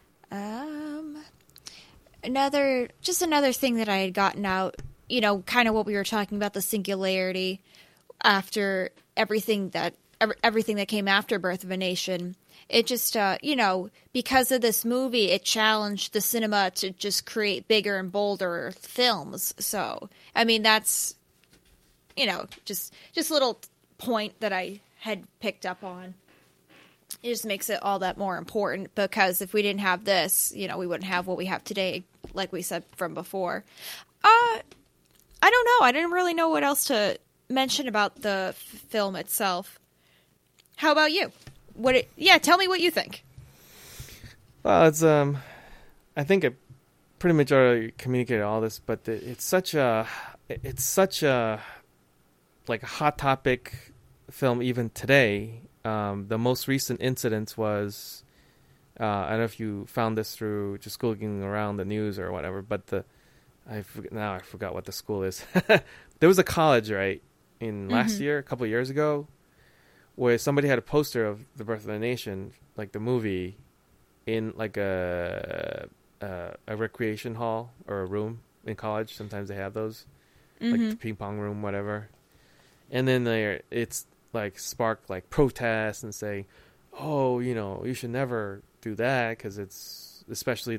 Another thing that I had gotten out, you know, kind of what we were talking about, the singularity after everything that came after Birth of a Nation. It just, you know, because of this movie, it challenged the cinema to just create bigger and bolder films. So, I mean, that's, you know, just a little point that I had picked up on. It just makes it all that more important, because if we didn't have this, you know, we wouldn't have what we have today, like we said from before. I don't know. I didn't really know what else to mention about the film itself. How about you? Tell me what you think. Well, it's I think I pretty much already communicated all this, but it's such a like a hot topic film even today. The most recent incident was, I don't know if you found this through just Googling around the news or whatever, but I forgot what the school is. There was a college, right, in last year, a couple of years ago, where somebody had a poster of The Birth of a Nation, like the movie, in like a recreation hall or a room in college. Sometimes they have those, like the ping pong room, whatever. And then it's like sparked like protests and saying, oh, you know, you should never do that, because it's especially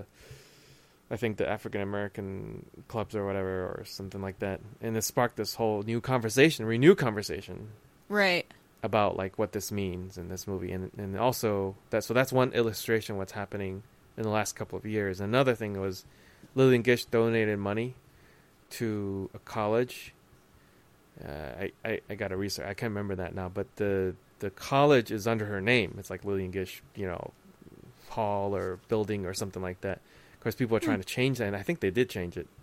I think the African American clubs or whatever, or something like that. And it sparked this whole renewed conversation. Right. About like what this means in this movie, and also that's one illustration of what's happening in the last couple of years. Another thing was Lillian Gish donated money to a college. I got to research. I can't remember that now, but the college is under her name. It's like Lillian Gish, you know, hall or building or something like that. Of course, people are trying to change that, and I think they did change it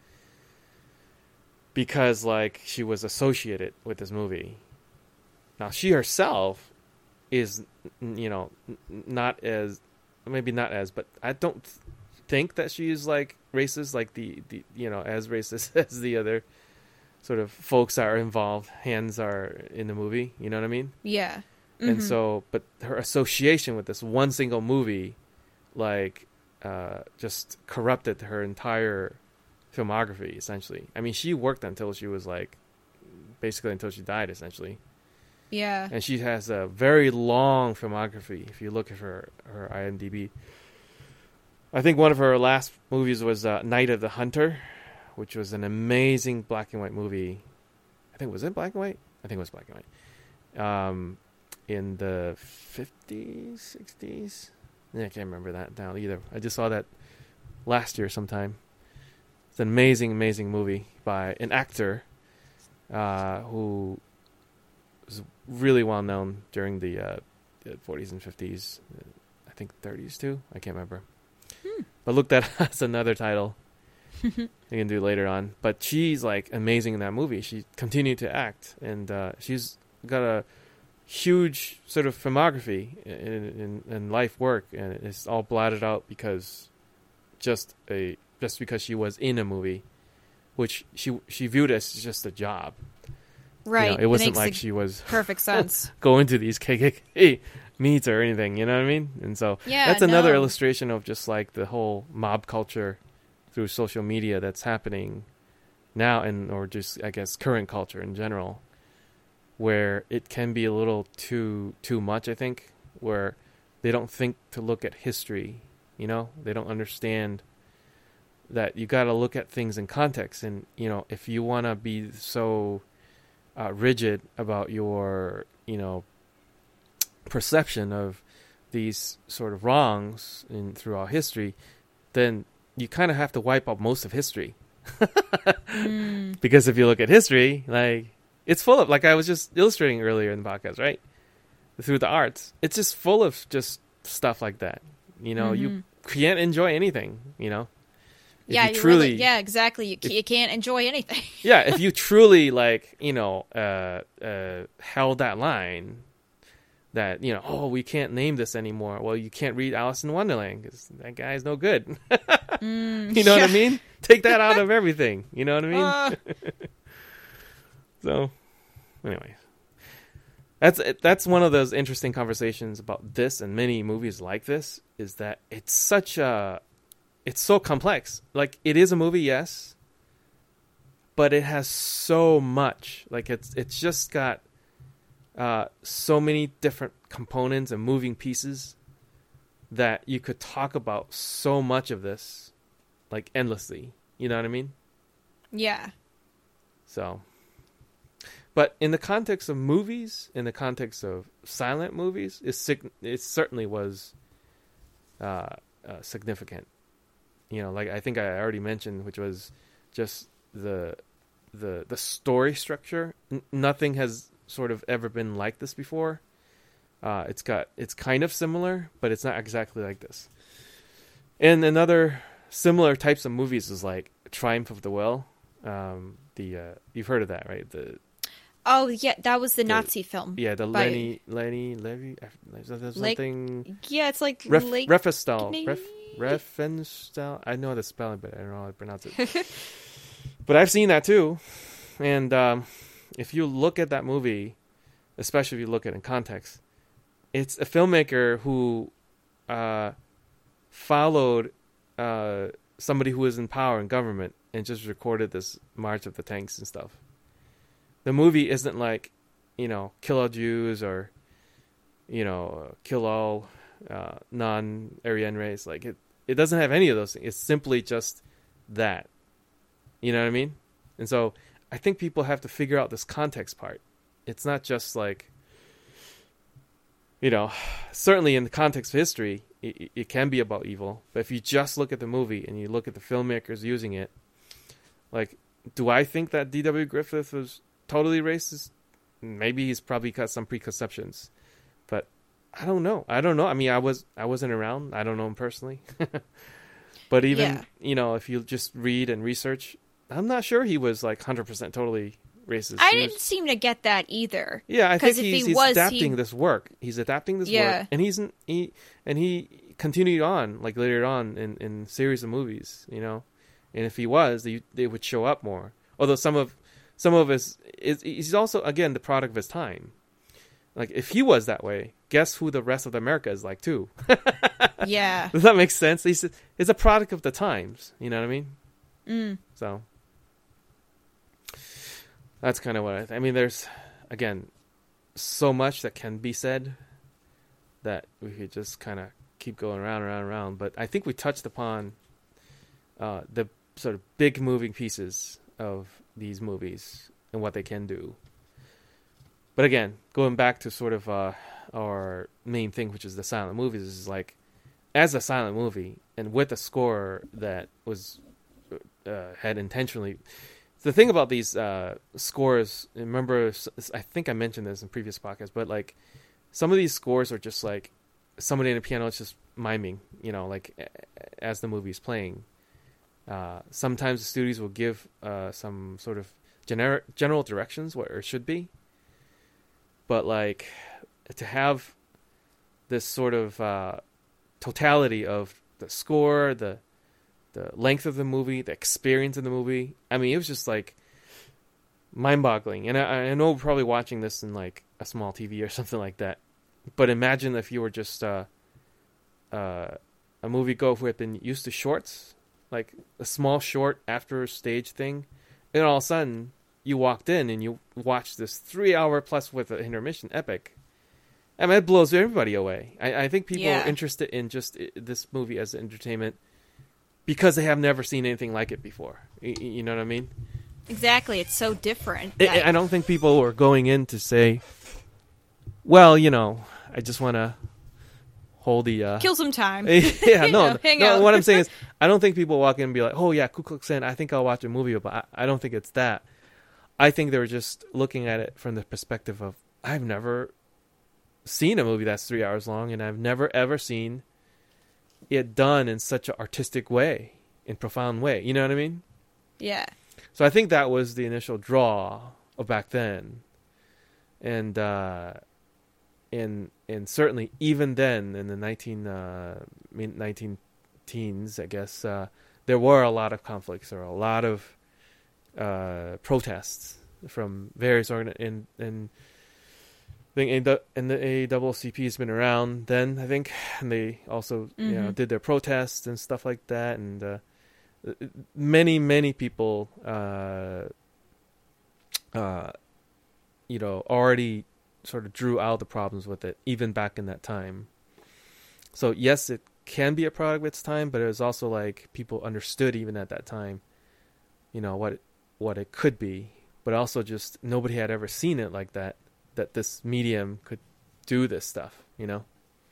because like she was associated with this movie. Now, she herself is, you know, not as, but I don't think that she is like racist, like the you know, as racist as the other sort of folks are involved, hands are in the movie. You know what I mean? Yeah. And so, but her association with this one single movie, like, just corrupted her entire filmography, essentially. I mean, she worked until she was like, basically until she died, essentially. Yeah. And she has a very long filmography. If you look at her IMDb, I think one of her last movies was Night of the Hunter, which was an amazing black and white movie. Was it black and white? I think it was black and white. In the 50s, 60s? Yeah, I can't remember that now either. I just saw that last year sometime. It's an amazing, amazing movie by an actor who was really well known during the 40s and 50s. I think 30s too. I can't remember. But look, that's another title you can do later on. But she's like amazing in that movie. She continued to act, and she's got a huge sort of filmography in life work, and it's all blotted out because just because she was in a movie, which she viewed as just a job. Right. You know, it wasn't like she was perfect sense. going to these KKK meets or anything. You know what I mean? And so that's another illustration of just like the whole mob culture through social media that's happening now, or just I guess current culture in general, where it can be a little too much. I think where they don't think to look at history. You know, they don't understand that you got to look at things in context. And you know, if you want to be so rigid about your, you know, perception of these sort of wrongs throughout history, then you kind of have to wipe out most of history. Because if you look at history, like it's full of, like I was just illustrating earlier in the podcast, right? Through the arts, it's just full of just stuff like that. You know, you can't enjoy anything, you know? Yeah, exactly. You can't enjoy anything. Yeah, if you truly like, you know, held that line that, you know, oh, we can't name this anymore. Well, you can't read Alice in Wonderland because that guy's no good. You know what I mean? Take that out of everything. You know what I mean? So, anyway, that's one of those interesting conversations about this and many movies like this, is that it's so complex. Like, it is a movie, yes, but it has so much. Like, it's just got so many different components and moving pieces that you could talk about so much of this, like, endlessly. You know what I mean? Yeah. So, but in the context of movies, in the context of silent movies, it certainly was significant. You know, like I think I already mentioned, which was just the story structure. Nothing has sort of ever been like this before. It's kind of similar, but it's not exactly like this. And another similar types of movies is like Triumph of the Will. You've heard of that, right? Oh yeah, that was the Nazi film. Yeah, the Lenny Levy. Something. Yeah, it's like Riefenstahl. Riefenstahl. I know the spelling, but I don't know how to pronounce it. But I've seen that too, and if you look at that movie, especially if you look at it in context, it's a filmmaker who followed somebody who was in power in government and just recorded this March of the Tanks and stuff. The movie isn't like, you know, kill all Jews or, you know, kill all non-Aryan race. Like it doesn't have any of those things. It's simply just that. You know what I mean? And so I think people have to figure out this context part. It's not just like, you know, certainly in the context of history, it can be about evil. But if you just look at the movie and you look at the filmmakers using it, like, do I think that D.W. Griffith was totally racist? Maybe he's probably got some preconceptions, but I don't know. I mean, I wasn't around. I don't know him personally. But even, you know, if you just read and research, I'm not sure he was like 100% totally racist. I didn't seem to get that either. Yeah, I think he's adapting this work. He's adapting this work, and he continued on like later on in series of movies, you know. And if he was, they would show up more. Although some of he's also again the product of his time. Like if he was that way, guess who the rest of America is like too? Yeah. Does that make sense? He's a product of the times. You know what I mean? So that's kind of what I mean. There's again so much that can be said that we could just kind of keep going around. But I think we touched upon the sort of big moving pieces of these movies and what they can do. But again, going back to sort of our main thing, which is the silent movies, is like as a silent movie and with a score that was had intentionally. The thing about these scores, remember, I think I mentioned this in previous podcasts, but like some of these scores are just like somebody in a piano is just miming, you know, like as the movie's playing. Sometimes the studios will give some sort of general directions where it should be, but like to have this sort of totality of the score, the length of the movie, the experience of the movie. I mean, it was just like mind-boggling. And I know we're probably watching this in like a small TV or something like that. But imagine if you were just a moviegoer who had been used to shorts, like a small short after stage thing, and all of a sudden you walked in and you watched this 3-hour plus with an intermission epic. I mean, it blows everybody away. I think people are interested in just this movie as entertainment because they have never seen anything like it before. You know what I mean? Exactly. It's so different. I don't think people are going in to say, well, you know, I just want to hold the... kill some time. Yeah, no. Hang out. What I'm saying is, I don't think people walk in and be like, oh, yeah, Ku Klux Klan, I think I'll watch a movie, but I don't think it's that. I think they're just looking at it from the perspective of, I've never seen a movie that's 3 hours long, and I've never, ever seen it done in such an artistic way, in profound way. You know what I mean? Yeah. So I think that was the initial draw of back then. And certainly even then, in the 19 teens, I guess, there were a lot of conflicts or a lot of protests from various and I think the ACCP has been around then, I think, and they also did their protests and stuff like that, and many people already sort of drew out the problems with it even back in that time. So yes, it can be a product of its time, but it was also like people understood even at that time, you know, what it could be, but also just nobody had ever seen it like that this medium could do this stuff, you know.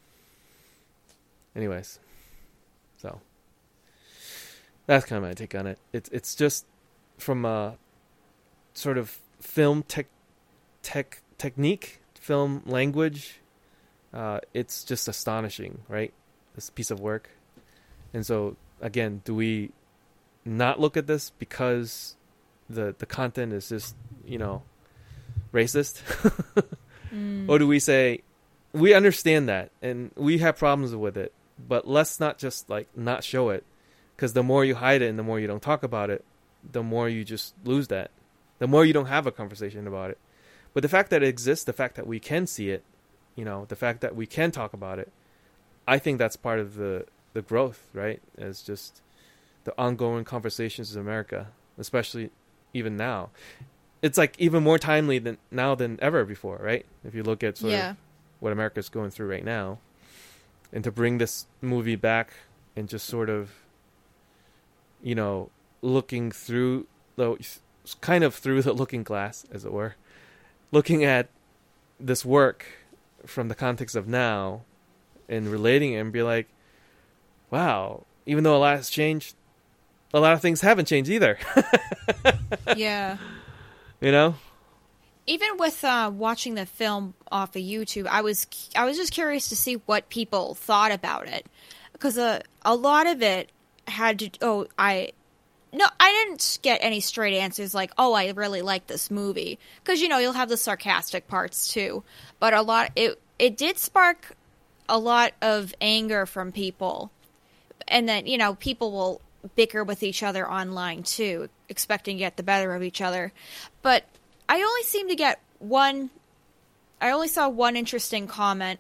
Anyways, so that's kind of my take on it. It's just from a sort of film technique, film language, it's just astonishing, right? This piece of work. And so again, do we not look at this because the content is just, you know, racist? Or do we say we understand that and we have problems with it, but let's not just like not show it, because the more you hide it and the more you don't talk about it, the more you just lose that, the more you don't have a conversation about it. But the fact that it exists, the fact that we can see it, you know, the fact that we can talk about it, I think that's part of the growth, right? As just the ongoing conversations in America, especially even now. It's like even more timely than ever before, right? If you look at sort of what America's going through right now, and to bring this movie back and just sort of, you know, looking through kind of through the looking glass, as it were, looking at this work from the context of now and relating it and be like, wow, even though a lot has changed, a lot of things haven't changed either. Yeah. You know? Even with watching the film off of YouTube, I was just curious to see what people thought about it, because a lot of it had to. I didn't get any straight answers like, "Oh, I really like this movie," because you know you'll have the sarcastic parts too. But it did spark a lot of anger from people, and then you know people will bicker with each other online too, expecting to get the better of each other. But I only seem to get one. I only saw one interesting comment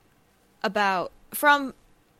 from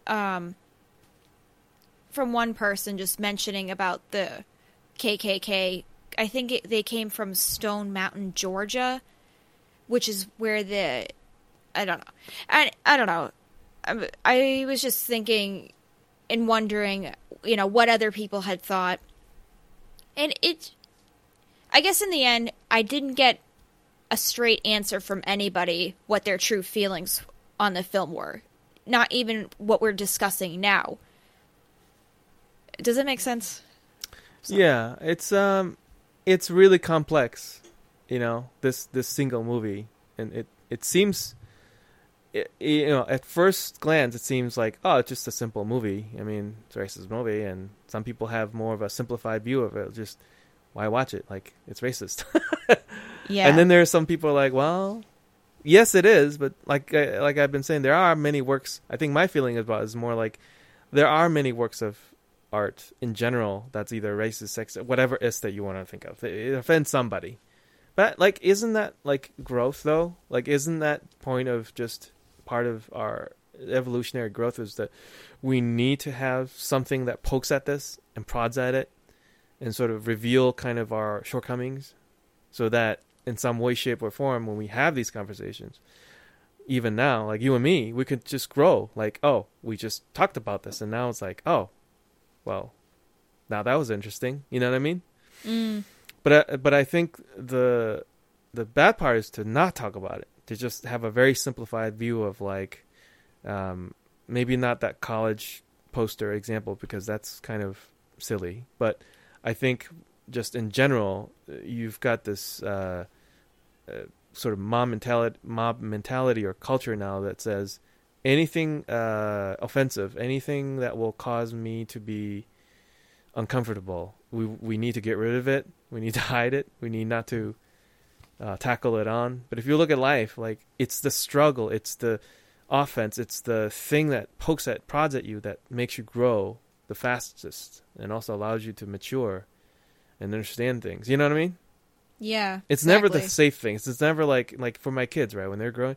one person just mentioning about the KKK. I think they came from Stone Mountain, Georgia, which is where I don't know. I don't know. I was just thinking and wondering, you know, what other people had thought. And I guess in the end, I didn't get a straight answer from anybody what their true feelings on the film were. Not even what we're discussing now. Does that make sense? Yeah, it's really complex, you know, this single movie, and it seems, you know, at first glance it seems like, oh, it's just a simple movie. I mean, it's a racist movie, and some people have more of a simplified view of it. Just why watch it? Like, it's racist. Yeah. And then there are some people like, well, yes, it is, but like I've been saying, there are many works. I think my feeling about it is more like there are many works of art in general that's either racist, sexist, whatever it is that you want to think of. It offends somebody. But, like, isn't that, like, growth, though? Like, isn't that point of just part of our evolutionary growth is that we need to have something that pokes at this and prods at it and sort of reveal kind of our shortcomings so that in some way, shape, or form, when we have these conversations, even now, like you and me, we could just grow. Like, oh, we just talked about this, and now it's like, oh, well, now that was interesting. You know what I mean? Mm. But I think the bad part is to not talk about it, to just have a very simplified view of, like, maybe not that college poster example because that's kind of silly, but I think just in general, you've got this sort of mob mentality or culture now that says anything offensive, anything that will cause me to be uncomfortable, we need to get rid of it. We need to hide it. We need not to tackle it on. But if you look at life, like, it's the struggle, it's the offense, it's the thing that prods at you that makes you grow the fastest and also allows you to mature and understand things. You know what I mean? Yeah. It's exactly. never the safe things. It's never like for my kids, right? When they're growing,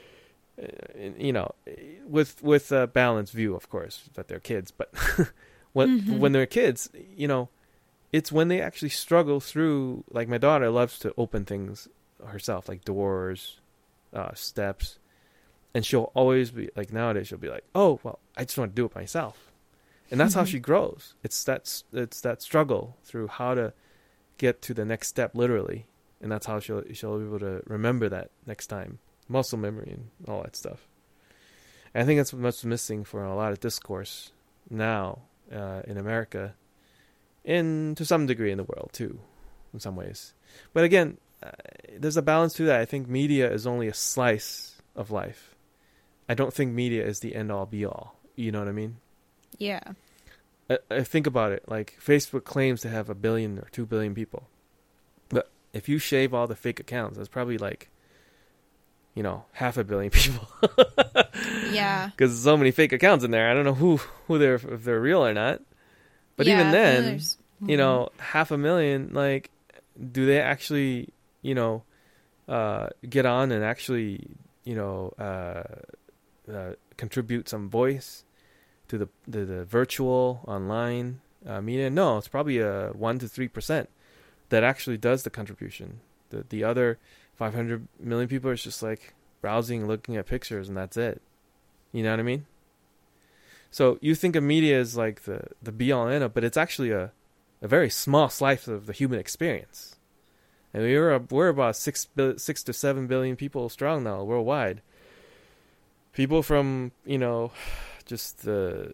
you know, with a balanced view, of course, that they're kids. But when they're kids, you know, it's when they actually struggle through. Like, my daughter loves to open things herself, like doors, steps, and she'll always be like, nowadays she'll be like, oh, well, I just want to do it myself. And that's how she grows. It's that struggle through how to get to the next step, literally, and that's how she'll be able to remember that next time, muscle memory and all that stuff. And I think that's what's missing for a lot of discourse now in America, and to some degree in the world too, in some ways. But again, there's a balance to that. I think media is only a slice of life. I don't think media is the end all be all. You know what I mean? Yeah. I think about it, like, Facebook claims to have 1 billion or 2 billion people. But if you shave all the fake accounts, that's probably like, you know, 500 million people. Yeah. Because there's so many fake accounts in there. I don't know who they're, if they're real or not. But yeah, even then, you know, 500,000, like, do they actually, you know, get on and actually, you know, contribute some voice to the virtual online media? No, it's probably a 1 to 3% that actually does the contribution. The other 500 million people are just like browsing, looking at pictures, and that's it. You know what I mean? So you think of media as like the be all and end all, but it's actually a very small slice of the human experience. And we're about 6 to 7 billion people strong now worldwide. People from, you know, just the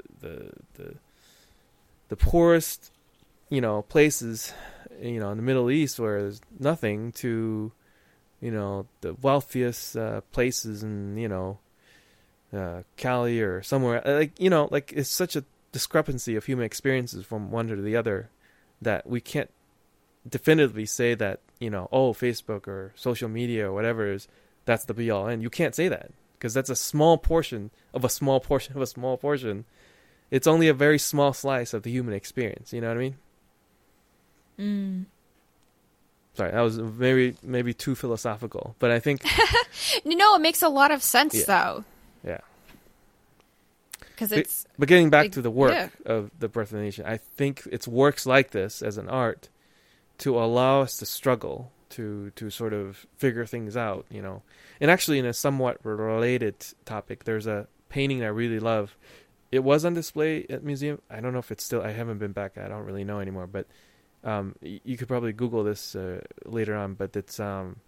poorest, you know, places, you know, in the Middle East where there's nothing, to, you know, the wealthiest places in, you know, Cali or somewhere. Like, you know, like, it's such a discrepancy of human experiences from one to the other that we can't definitively say that, you know, oh, Facebook or social media or whatever is, that's the be all end. You can't say that, because that's a small portion of a small portion of a small portion. It's only a very small slice of the human experience. You know what I mean? Mm. Sorry, that was maybe too philosophical, but I think No, it makes a lot of sense, though. Yeah. Because it's. But getting back to the work of the Birth of the Nation, I think it's works like this as an art to allow us to struggle, to sort of figure things out, you know. And actually, in a somewhat related topic, there's a painting I really love. It was on display at museum. I don't know if it's still. I haven't been back. I don't really know anymore. But you could probably Google this later on. But it's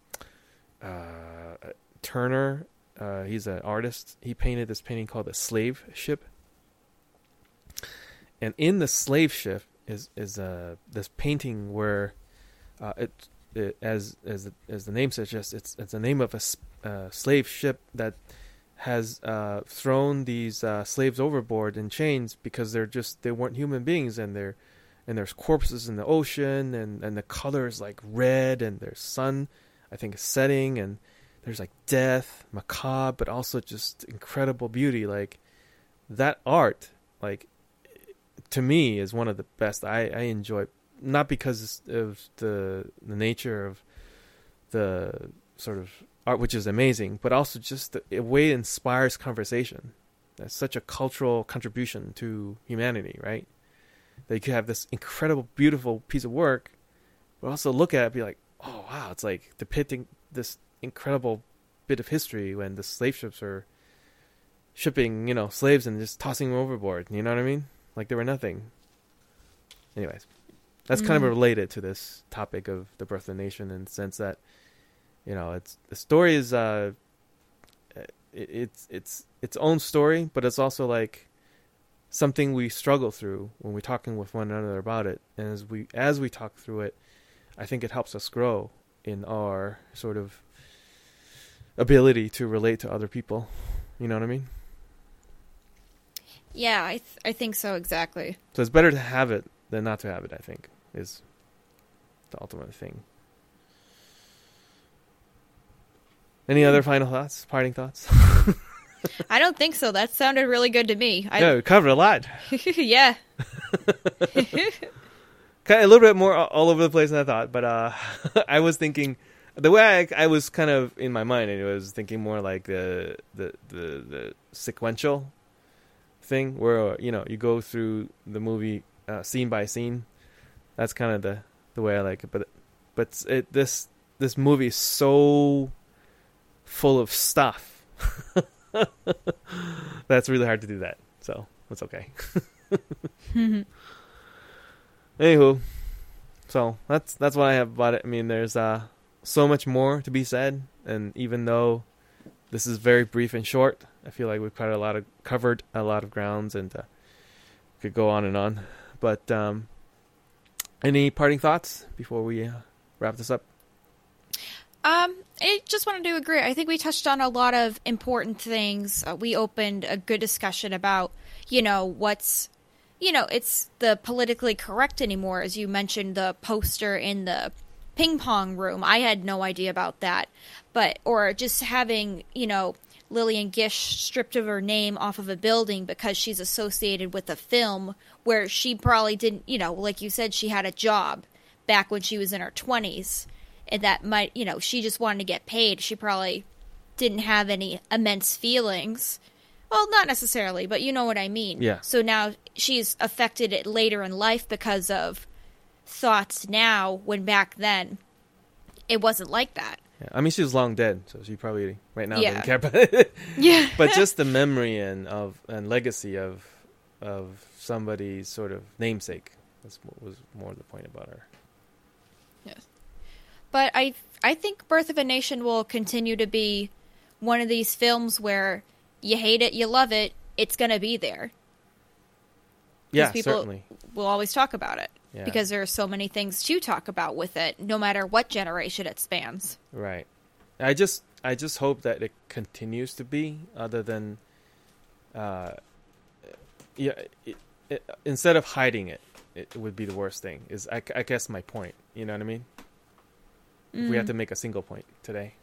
Turner. He's an artist. He painted this painting called The Slave Ship. And in The Slave Ship is this painting where as the name suggests, it's the name of a slave ship that has thrown these slaves overboard in chains because they weren't human beings, and there's corpses in the ocean, and the color is like red, and there's sun, I think, is setting, and there's like death, macabre, but also just incredible beauty. Like, that art, like, to me is one of the best. I enjoy, not because of the nature of the sort of art, which is amazing, but also just the way it inspires conversation. That's such a cultural contribution to humanity, right? That you could have this incredible, beautiful piece of work, but also look at it and be like, oh wow, it's like depicting this incredible bit of history when the slave ships are shipping, slaves and just tossing them overboard. You know what I mean? Like they were nothing. Anyways, that's kind of related to this topic of the birth of a nation in the sense that, it's the story is it's its own story, but it's also like something we struggle through when we're talking with one another about it. And as we talk through it, I think it helps us grow in our sort of ability to relate to other people. You know what I mean? Yeah, I think so, exactly. So it's better to have it than not to have it, I think, is the ultimate thing. Any other final thoughts? Parting thoughts? I don't think so. That sounded really good to me. Yeah, we covered a lot. Yeah. Kind of a little bit more all over the place than I thought, but I was thinking the way I was kind of in my mind, I was thinking more like the sequential thing where you go through the movie scene by scene. That's kind of the way I like it. But this movie is so full of stuff. That's really hard to do that. So that's okay. Anywho, so that's what I have about it. I mean, there's so much more to be said, and even though this is very brief and short, I feel like we've covered a lot of grounds, and could go on and on. But any parting thoughts before we wrap this up? I just wanted to agree. I think we touched on a lot of important things. We opened a good discussion about, what's, it's the politically correct anymore. As you mentioned, the poster in the ping pong room. I had no idea about that. Or just having, Lillian Gish stripped of her name off of a building because she's associated with a film where she probably didn't, like you said, she had a job back when she was in her 20s. And that might, she just wanted to get paid. She probably didn't have any immense feelings. Well, not necessarily, but you know what I mean. Yeah. So now she's affected it later in life because of thoughts now, when back then it wasn't like that. Yeah. I mean, she was long dead, so she probably right now Yeah. doesn't care about it. Yeah. But just the memory and legacy of somebody's sort of namesake was more the point about her. Yes. But I think Birth of a Nation will continue to be one of these films where you hate it, you love it, it's going to be there. Yeah, people certainly. will always talk about it. Yeah. Because there are so many things to talk about with it, no matter what generation it spans. Right. I just hope that it continues to be, other than, instead of hiding it, it would be the worst thing. Is I guess my point. You know what I mean? If we have to make a single point today.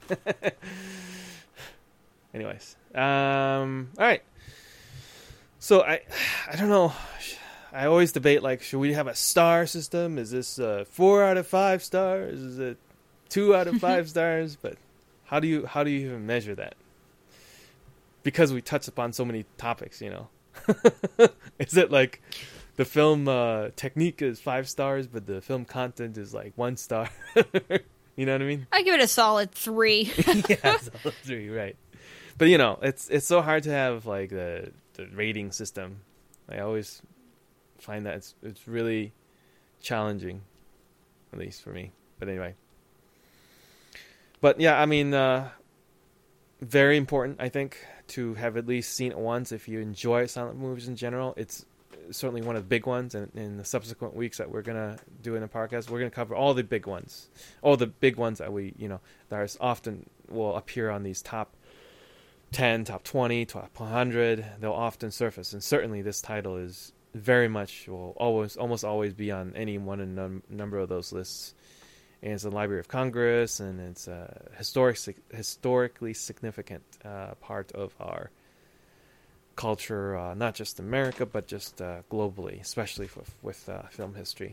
Anyways, all right. So I don't know. I always debate, like, should we have a star system? Is this 4 out of 5 stars? Is it 2 out of 5 stars? But how do you even measure that? Because we touch upon so many topics, Is it like the film technique is 5 stars, but the film content is like 1 star? You know what I mean? I give it a solid 3. Yeah, solid 3, right? But it's so hard to have like the rating system. I always find that it's really challenging, at least for me. But anyway. But yeah, I mean, very important, I think, to have at least seen it once. If you enjoy silent movies in general, it's certainly one of the big ones. And in the subsequent weeks that we're gonna do in the podcast, we're gonna cover all the big ones, that we that are often will appear on these top 10, top 20, top 100. They'll often surface, and certainly this title is very much will almost always be on any one of number of those lists. And it's the Library of Congress, and it's a historically significant part of our culture, not just America, but just globally, especially with film history.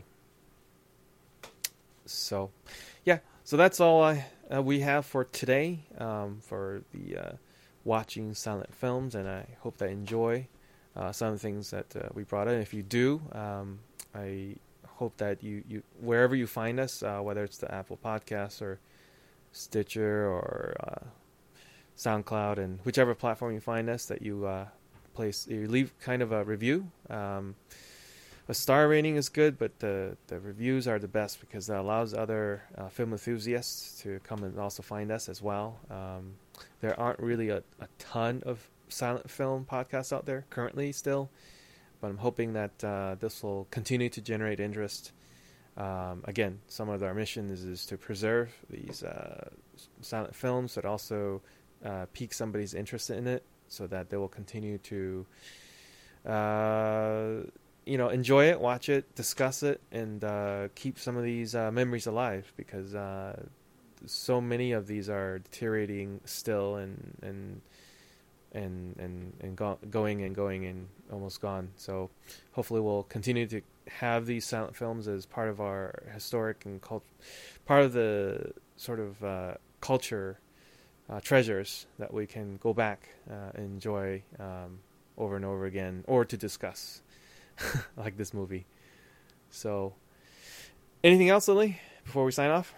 So, yeah. So that's all we have for today for the watching silent films, and I hope that you enjoy some of the things that we brought in. If you do, I hope that you wherever you find us, whether it's the Apple Podcasts or Stitcher or SoundCloud, and whichever platform you find us, that you leave kind of a review. A star rating is good, but the reviews are the best because that allows other film enthusiasts to come and also find us as well. There aren't really a ton of silent film podcasts out there currently still, but I'm hoping that this will continue to generate interest. Again, some of our mission is to preserve these silent films, but also pique somebody's interest in it so that they will continue to enjoy it, watch it, discuss it, and keep some of these memories alive, because so many of these are deteriorating still and going and almost gone. So hopefully we'll continue to have these silent films as part of our historic and part of the sort of culture treasures that we can go back and enjoy over and over again, or to discuss. Like this movie. So, anything else, Lily, before we sign off?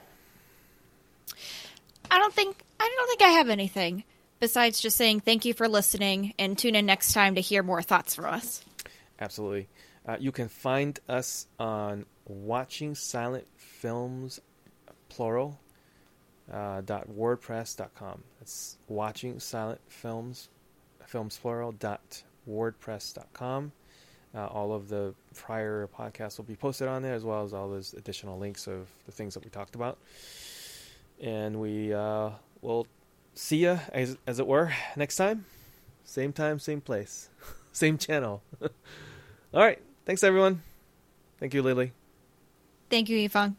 I don't think I have anything besides just saying thank you for listening, and tune in next time to hear more thoughts from us. Absolutely. You can find us on Watching Silent Films plural .wordpress.com. That's Watching Silent Films plural .wordpress.com. All of the prior podcasts will be posted on there, as well as all those additional links of the things that we talked about. And we will see you, as it were, next time. Same time, same place. Same channel. All right. Thanks, everyone. Thank you, Lily. Thank you, Yifang.